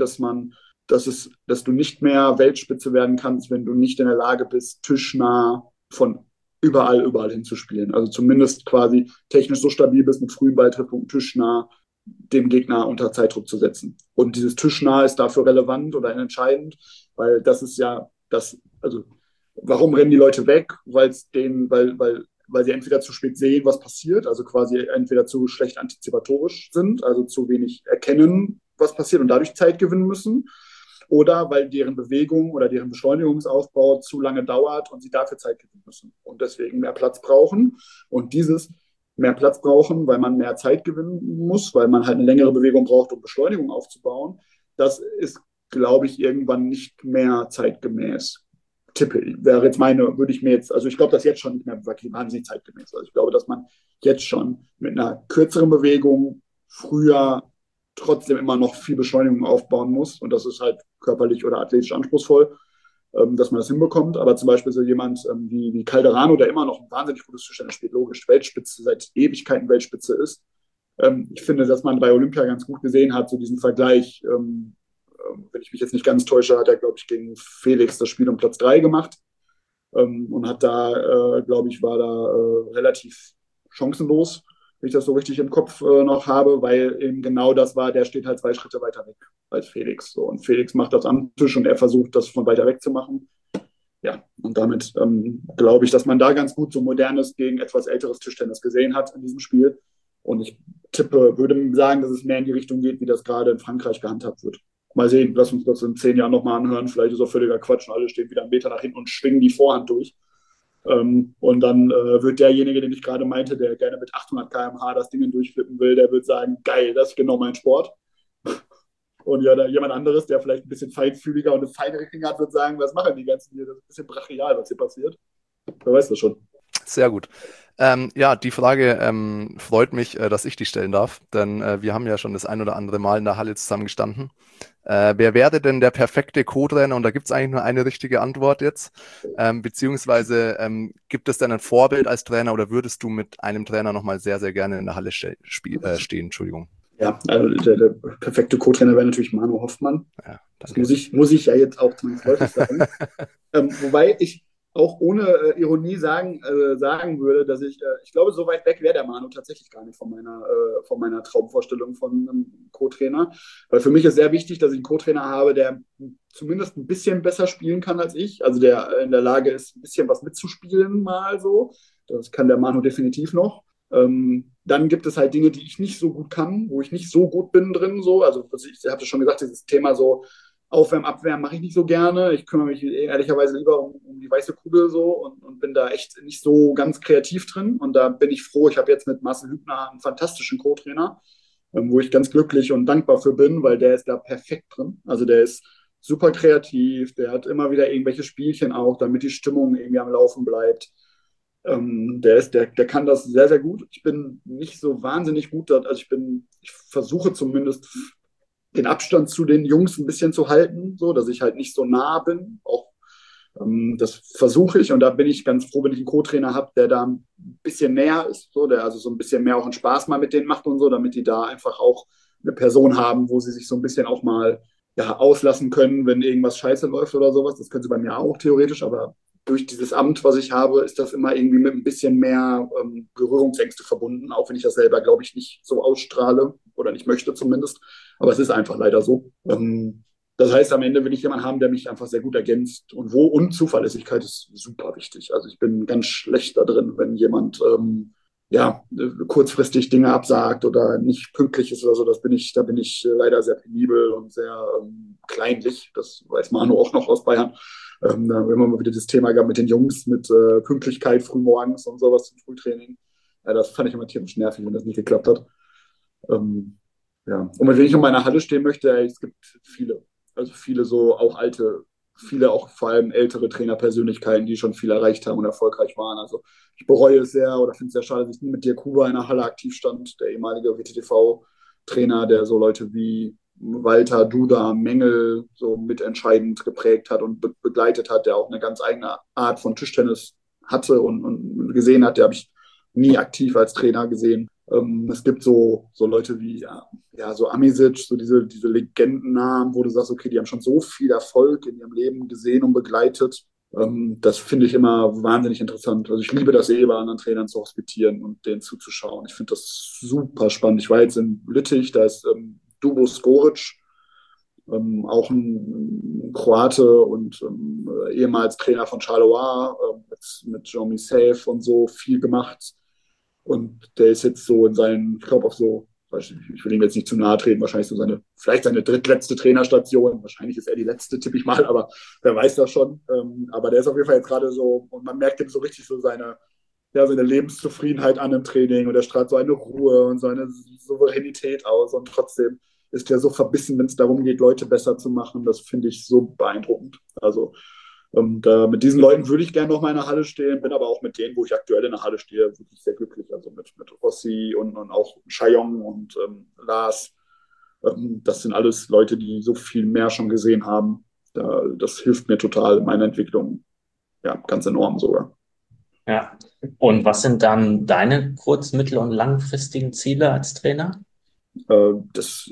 dass du nicht mehr Weltspitze werden kannst, wenn du nicht in der Lage bist, tischnah von überall hinzuspielen. Also zumindest quasi technisch so stabil bist mit frühen Balltreffpunkten tischnah dem Gegner unter Zeitdruck zu setzen. Und dieses tischnah ist dafür relevant oder entscheidend, weil das ist ja also warum rennen die Leute weg? Weil sie entweder zu spät sehen, was passiert, also quasi entweder zu schlecht antizipatorisch sind, also zu wenig erkennen, was passiert und dadurch Zeit gewinnen müssen, oder weil deren Bewegung oder deren Beschleunigungsaufbau zu lange dauert und sie dafür Zeit gewinnen müssen und deswegen mehr Platz brauchen. Und dieses mehr Platz brauchen, weil man mehr Zeit gewinnen muss, weil man halt eine längere Bewegung braucht, um Beschleunigung aufzubauen, das ist, glaube ich, irgendwann nicht mehr zeitgemäß. Also ich glaube, dass jetzt schon nicht mehr wirklich wahnsinnig zeitgemäß. Also ich glaube, dass man jetzt schon mit einer kürzeren Bewegung früher trotzdem immer noch viel Beschleunigung aufbauen muss. Und das ist halt körperlich oder athletisch anspruchsvoll, dass man das hinbekommt. Aber zum Beispiel so jemand wie Calderano, der immer noch ein wahnsinnig gutes Tischtennis spielt, logisch Weltspitze, seit Ewigkeiten Weltspitze ist. Ich finde, dass man bei Olympia ganz gut gesehen hat, so diesen Vergleich. Wenn ich mich jetzt nicht ganz täusche, hat er, glaube ich, gegen Felix das Spiel um Platz 3 gemacht und hat da, glaube ich, war da relativ chancenlos, wenn ich das so richtig im Kopf noch habe, weil eben genau das war, der steht halt 2 Schritte weiter weg als Felix. So. Und Felix macht das am Tisch und er versucht, das von weiter weg zu machen. Ja, und damit glaube ich, dass man da ganz gut so modernes gegen etwas älteres Tischtennis gesehen hat in diesem Spiel. Und ich würde sagen, dass es mehr in die Richtung geht, wie das gerade in Frankreich gehandhabt wird. Mal sehen, lass uns das in 10 Jahren nochmal anhören. Vielleicht ist auch völliger Quatsch und alle stehen wieder einen Meter nach hinten und schwingen die Vorhand durch. Und dann wird derjenige, den ich gerade meinte, der gerne mit 800 km/h das Ding durchflippen will, der wird sagen, geil, das ist genau mein Sport. Und ja, da jemand anderes, der vielleicht ein bisschen feinfühliger und eine feinere Klinge hat, wird sagen, was machen die ganzen hier? Das ist ein bisschen brachial, was hier passiert. Wer weiß das schon. Sehr gut. Ja, die Frage freut mich, dass ich die stellen darf, denn wir haben ja schon das ein oder andere Mal in der Halle zusammen gestanden. Wer wäre denn der perfekte Co-Trainer? Und da gibt es eigentlich nur eine richtige Antwort jetzt. Beziehungsweise gibt es denn ein Vorbild als Trainer oder würdest du mit einem Trainer nochmal sehr, sehr gerne in der Halle stehen? Entschuldigung. Ja, also der perfekte Co-Trainer wäre natürlich Manu Hoffmann. Ja, das muss ich ja jetzt auch zwangsläufig sagen. Wobei ich auch ohne Ironie sagen würde, dass ich glaube, so weit weg wäre der Manu tatsächlich gar nicht von meiner Traumvorstellung von einem Co-Trainer. Weil für mich ist sehr wichtig, dass ich einen Co-Trainer habe, der zumindest ein bisschen besser spielen kann als ich, also der in der Lage ist, ein bisschen was mitzuspielen mal so. Das kann der Manu definitiv noch. Dann gibt es halt Dinge, die ich nicht so gut kann, wo ich nicht so gut bin drin. So. Also ich hatte schon gesagt, dieses Thema so Aufwärmen, Abwärmen mache ich nicht so gerne. Ich kümmere mich ehrlicherweise lieber um die weiße Kugel so und bin da echt nicht so ganz kreativ drin. Und da bin ich froh. Ich habe jetzt mit Marcel Hübner einen fantastischen Co-Trainer, wo ich ganz glücklich und dankbar für bin, weil der ist da perfekt drin. Also der ist super kreativ, der hat immer wieder irgendwelche Spielchen auch, damit die Stimmung irgendwie am Laufen bleibt. Der kann das sehr, sehr gut. Ich bin nicht so wahnsinnig gut dort. Also ich versuche zumindest den Abstand zu den Jungs ein bisschen zu halten, so dass ich halt nicht so nah bin. Auch das versuche ich und da bin ich ganz froh, wenn ich einen Co-Trainer habe, der da ein bisschen näher ist, so, der also so ein bisschen mehr auch einen Spaß mal mit denen macht und so, damit die da einfach auch eine Person haben, wo sie sich so ein bisschen auch mal ja, auslassen können, wenn irgendwas scheiße läuft oder sowas. Das können sie bei mir auch theoretisch, aber durch dieses Amt, was ich habe, ist das immer irgendwie mit ein bisschen mehr Berührungsängste verbunden, auch wenn ich das selber, glaube ich, nicht so ausstrahle oder nicht möchte zumindest. Aber es ist einfach leider so. Das heißt, am Ende will ich jemanden haben, der mich einfach sehr gut ergänzt. Und Zuverlässigkeit ist super wichtig. Also ich bin ganz schlecht da drin, wenn jemand kurzfristig Dinge absagt oder nicht pünktlich ist oder so. Da bin ich leider sehr penibel und sehr kleinlich. Das weiß Manu auch noch aus Bayern. Da haben wir immer mal wieder das Thema gehabt mit den Jungs, mit Pünktlichkeit frühmorgens und sowas zum Frühtraining. Ja, das fand ich immer tierisch nervig, wenn das nicht geklappt hat. Ja. Und wenn ich in meiner Halle stehen möchte, es gibt viele. Also viele so auch viele auch vor allem ältere Trainerpersönlichkeiten, die schon viel erreicht haben und erfolgreich waren. Also ich bereue es sehr oder finde es sehr schade, dass ich nie mit Dirk Huber in der Halle aktiv stand, der ehemalige WTTV-Trainer, der so Leute wie Walter, Duda, Mengel so mitentscheidend geprägt hat und begleitet hat, der auch eine ganz eigene Art von Tischtennis hatte und gesehen hat. Der habe ich nie aktiv als Trainer gesehen. Es gibt so Leute wie so Amisic, so diese Legendennamen, wo du sagst, okay, die haben schon so viel Erfolg in ihrem Leben gesehen und begleitet. Das finde ich immer wahnsinnig interessant. Also ich liebe das bei anderen Trainern zu hospitieren und denen zuzuschauen. Ich finde das super spannend. Ich war jetzt in Lüttich, da ist Dubo Skoric, auch ein Kroate und ehemals Trainer von Charleroi, mit Jean Safe und so viel gemacht. Und der ist jetzt so in seinen, ich glaube auch so, ich will ihm jetzt nicht zu nahe treten, wahrscheinlich so vielleicht seine drittletzte Trainerstation. Wahrscheinlich ist er die letzte, tippe ich mal, aber wer weiß das schon. Aber der ist auf jeden Fall jetzt gerade so, und man merkt ihm so richtig so seine Lebenszufriedenheit an dem Training und er strahlt so eine Ruhe und so eine Souveränität aus und trotzdem ist er so verbissen, wenn es darum geht, Leute besser zu machen. Das finde ich so beeindruckend. Also mit diesen Leuten würde ich gerne noch mal in der Halle stehen, bin aber auch mit denen, wo ich aktuell in der Halle stehe, wirklich sehr glücklich. Also mit Rossi und auch Chayong und Lars. Das sind alles Leute, die so viel mehr schon gesehen haben. Das hilft mir total in meiner Entwicklung. Ja, ganz enorm sogar. Ja. Und was sind dann deine kurz-, mittel- und langfristigen Ziele als Trainer? Das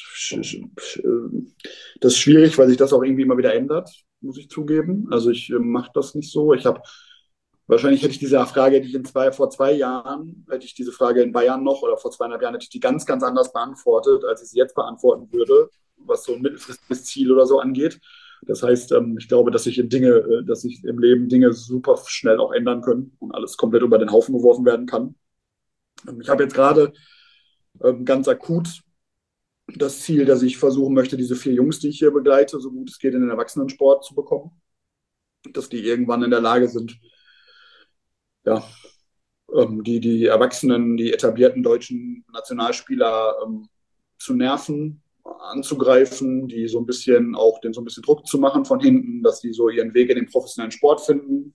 ist schwierig, weil sich das auch irgendwie immer wieder ändert, muss ich zugeben. Also ich mache das nicht so. Wahrscheinlich hätte ich diese Frage, hätte ich vor 2 Jahren, hätte ich diese Frage in Bayern noch oder vor 2,5 Jahren hätte ich die ganz, ganz anders beantwortet, als ich sie jetzt beantworten würde, was so ein mittelfristiges Ziel oder so angeht. Das heißt, ich glaube, dass sich im Leben Dinge super schnell auch ändern können und alles komplett über den Haufen geworfen werden kann. Ich habe jetzt gerade ganz akut das Ziel, dass ich versuchen möchte, diese 4 Jungs, die ich hier begleite, so gut es geht in den Erwachsenensport zu bekommen, dass die irgendwann in der Lage sind, ja, die Erwachsenen, die etablierten deutschen Nationalspieler zu nerven, anzugreifen, die so ein bisschen auch den so ein bisschen Druck zu machen von hinten, dass die so ihren Weg in den professionellen Sport finden.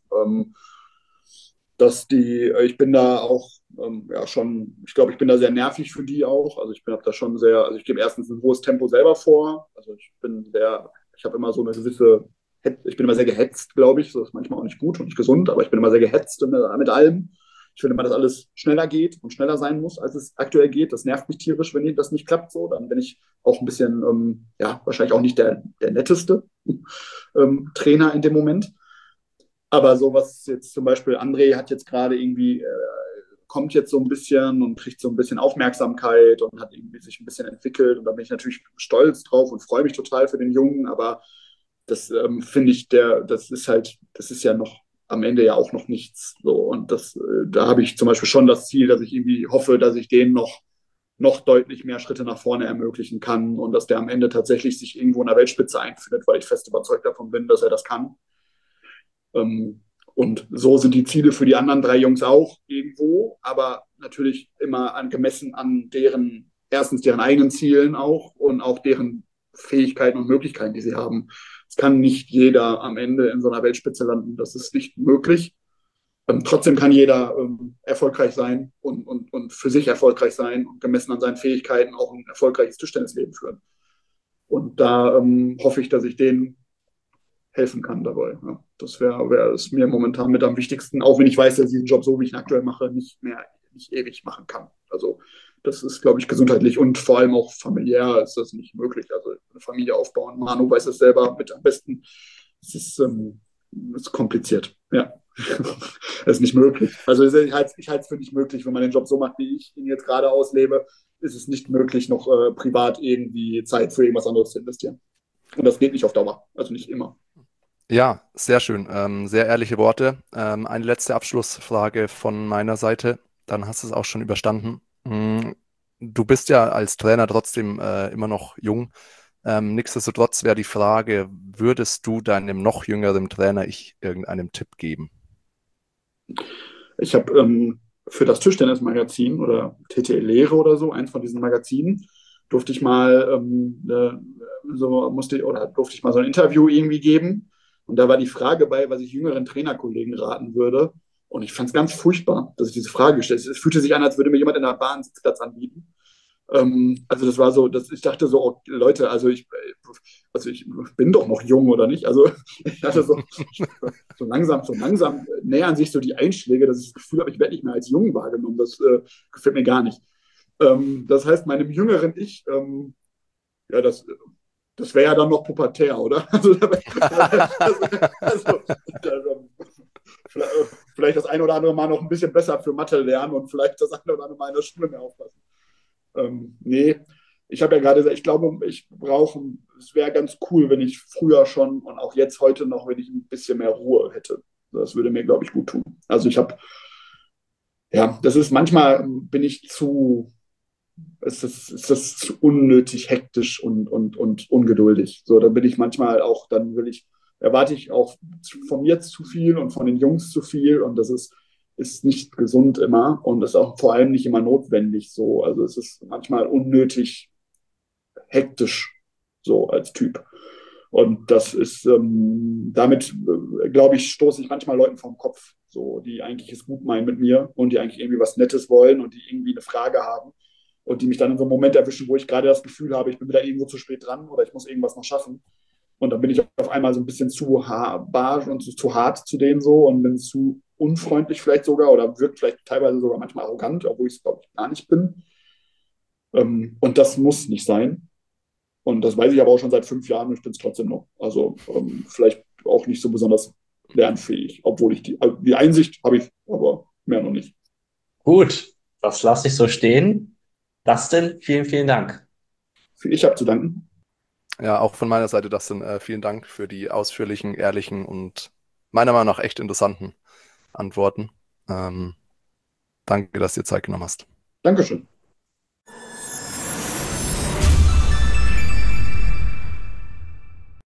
Ich bin da auch ich glaube, ich bin da sehr nervig für die auch. Also ich gebe erstens ein hohes Tempo selber vor. Also ich habe immer so eine gewisse, ich bin immer sehr gehetzt, glaube ich. Das ist manchmal auch nicht gut und nicht gesund, aber ich bin immer sehr gehetzt mit allem. Ich finde immer, dass alles schneller geht und schneller sein muss, als es aktuell geht. Das nervt mich tierisch, wenn das nicht klappt so. Dann bin ich auch ein bisschen, wahrscheinlich auch nicht der netteste Trainer in dem Moment. Aber so was jetzt zum Beispiel, André hat jetzt gerade irgendwie, kommt jetzt so ein bisschen und kriegt so ein bisschen Aufmerksamkeit und hat irgendwie sich ein bisschen entwickelt. Und da bin ich natürlich stolz drauf und freue mich total für den Jungen. Aber das finde ich, das ist ja noch am Ende ja auch noch nichts. So, und da habe ich zum Beispiel schon das Ziel, dass ich irgendwie hoffe, dass ich denen noch deutlich mehr Schritte nach vorne ermöglichen kann und dass der am Ende tatsächlich sich irgendwo in der Weltspitze einfindet, weil ich fest überzeugt davon bin, dass er das kann. Und so sind die Ziele für die anderen 3 Jungs auch irgendwo, aber natürlich immer gemessen an erstens deren eigenen Zielen auch und auch deren Fähigkeiten und Möglichkeiten, die sie haben. Es kann nicht jeder am Ende in so einer Weltspitze landen. Das ist nicht möglich. Trotzdem kann jeder erfolgreich sein und für sich erfolgreich sein und gemessen an seinen Fähigkeiten auch ein erfolgreiches Tischtennisleben führen. Und da hoffe ich, dass ich denen helfen kann dabei. Ja. Das wäre es mir momentan mit am wichtigsten, auch wenn ich weiß, dass ich diesen Job, so wie ich ihn aktuell mache, nicht ewig machen kann. Also das ist, glaube ich, gesundheitlich und vor allem auch familiär ist das nicht möglich. Also eine Familie aufbauen, Manu weiß es selber mit am besten. Es ist kompliziert. Ja. Das ist nicht möglich. Also ich halte es für nicht möglich, wenn man den Job so macht, wie ich ihn jetzt gerade auslebe, ist es nicht möglich, noch privat irgendwie Zeit für irgendwas anderes zu investieren. Und das geht nicht auf Dauer, also nicht immer. Ja, sehr schön. Sehr ehrliche Worte. Eine letzte Abschlussfrage von meiner Seite. Dann hast du es auch schon überstanden. Du bist ja als Trainer trotzdem immer noch jung. Nichtsdestotrotz wäre die Frage, würdest du deinem noch jüngeren Trainer irgendeinen Tipp geben? Ich habe für das Tischtennis-Magazin oder TTL Lehre oder so, eins von diesen Magazinen, durfte ich mal durfte ich mal so ein Interview irgendwie geben. Und da war die Frage bei, was ich jüngeren Trainerkollegen raten würde. Und ich fand es ganz furchtbar, dass ich diese Frage gestellt habe. Es fühlte sich an, als würde mir jemand in der Bahn einen Sitzplatz anbieten. Also das war so, ich dachte so, oh, Leute, ich bin doch noch jung oder nicht? Also ich hatte so langsam nähern sich so die Einschläge, dass ich das Gefühl habe, ich werde nicht mehr als jung wahrgenommen. Das gefällt mir gar nicht. Das heißt, meinem jüngeren Ich, ja, das wäre ja dann noch pubertär, oder? Vielleicht das ein oder andere Mal noch ein bisschen besser für Mathe lernen und vielleicht das eine oder andere Mal in der Schule mehr aufpassen. Nee, ich habe ja gerade gesagt, ich glaube, es wäre ganz cool, wenn ich früher schon und auch jetzt heute noch, wenn ich ein bisschen mehr Ruhe hätte. Das würde mir, glaube ich, gut tun. Also das ist manchmal bin ich ist das zu unnötig hektisch und ungeduldig. So, da bin ich manchmal auch, erwarte ich auch von mir zu viel und von den Jungs zu viel und das ist nicht gesund immer und ist auch vor allem nicht immer notwendig so. Also es ist manchmal unnötig hektisch so als Typ. Und das ist, damit, glaube ich, stoße ich manchmal Leuten vom Kopf, so, die eigentlich es gut meinen mit mir und die eigentlich irgendwie was Nettes wollen und die irgendwie eine Frage haben und die mich dann in so einem Moment erwischen, wo ich gerade das Gefühl habe, ich bin wieder irgendwo zu spät dran oder ich muss irgendwas noch schaffen. Und dann bin ich auf einmal so ein bisschen zu barsch und zu hart zu denen so und bin zu unfreundlich vielleicht sogar oder wirkt vielleicht teilweise sogar manchmal arrogant, obwohl ich es, glaube ich, gar nicht bin. Und das muss nicht sein. Und das weiß ich aber auch schon seit 5 Jahren und ich bin es trotzdem noch. Also vielleicht auch nicht so besonders lernfähig, obwohl ich die Einsicht habe ich, aber mehr noch nicht. Gut, das lasse ich so stehen. Dustin, vielen, vielen Dank. Ich habe zu danken. Ja, auch von meiner Seite, Dustin, vielen Dank für die ausführlichen, ehrlichen und meiner Meinung nach echt interessanten Antworten. Danke, dass du dir Zeit genommen hast. Dankeschön.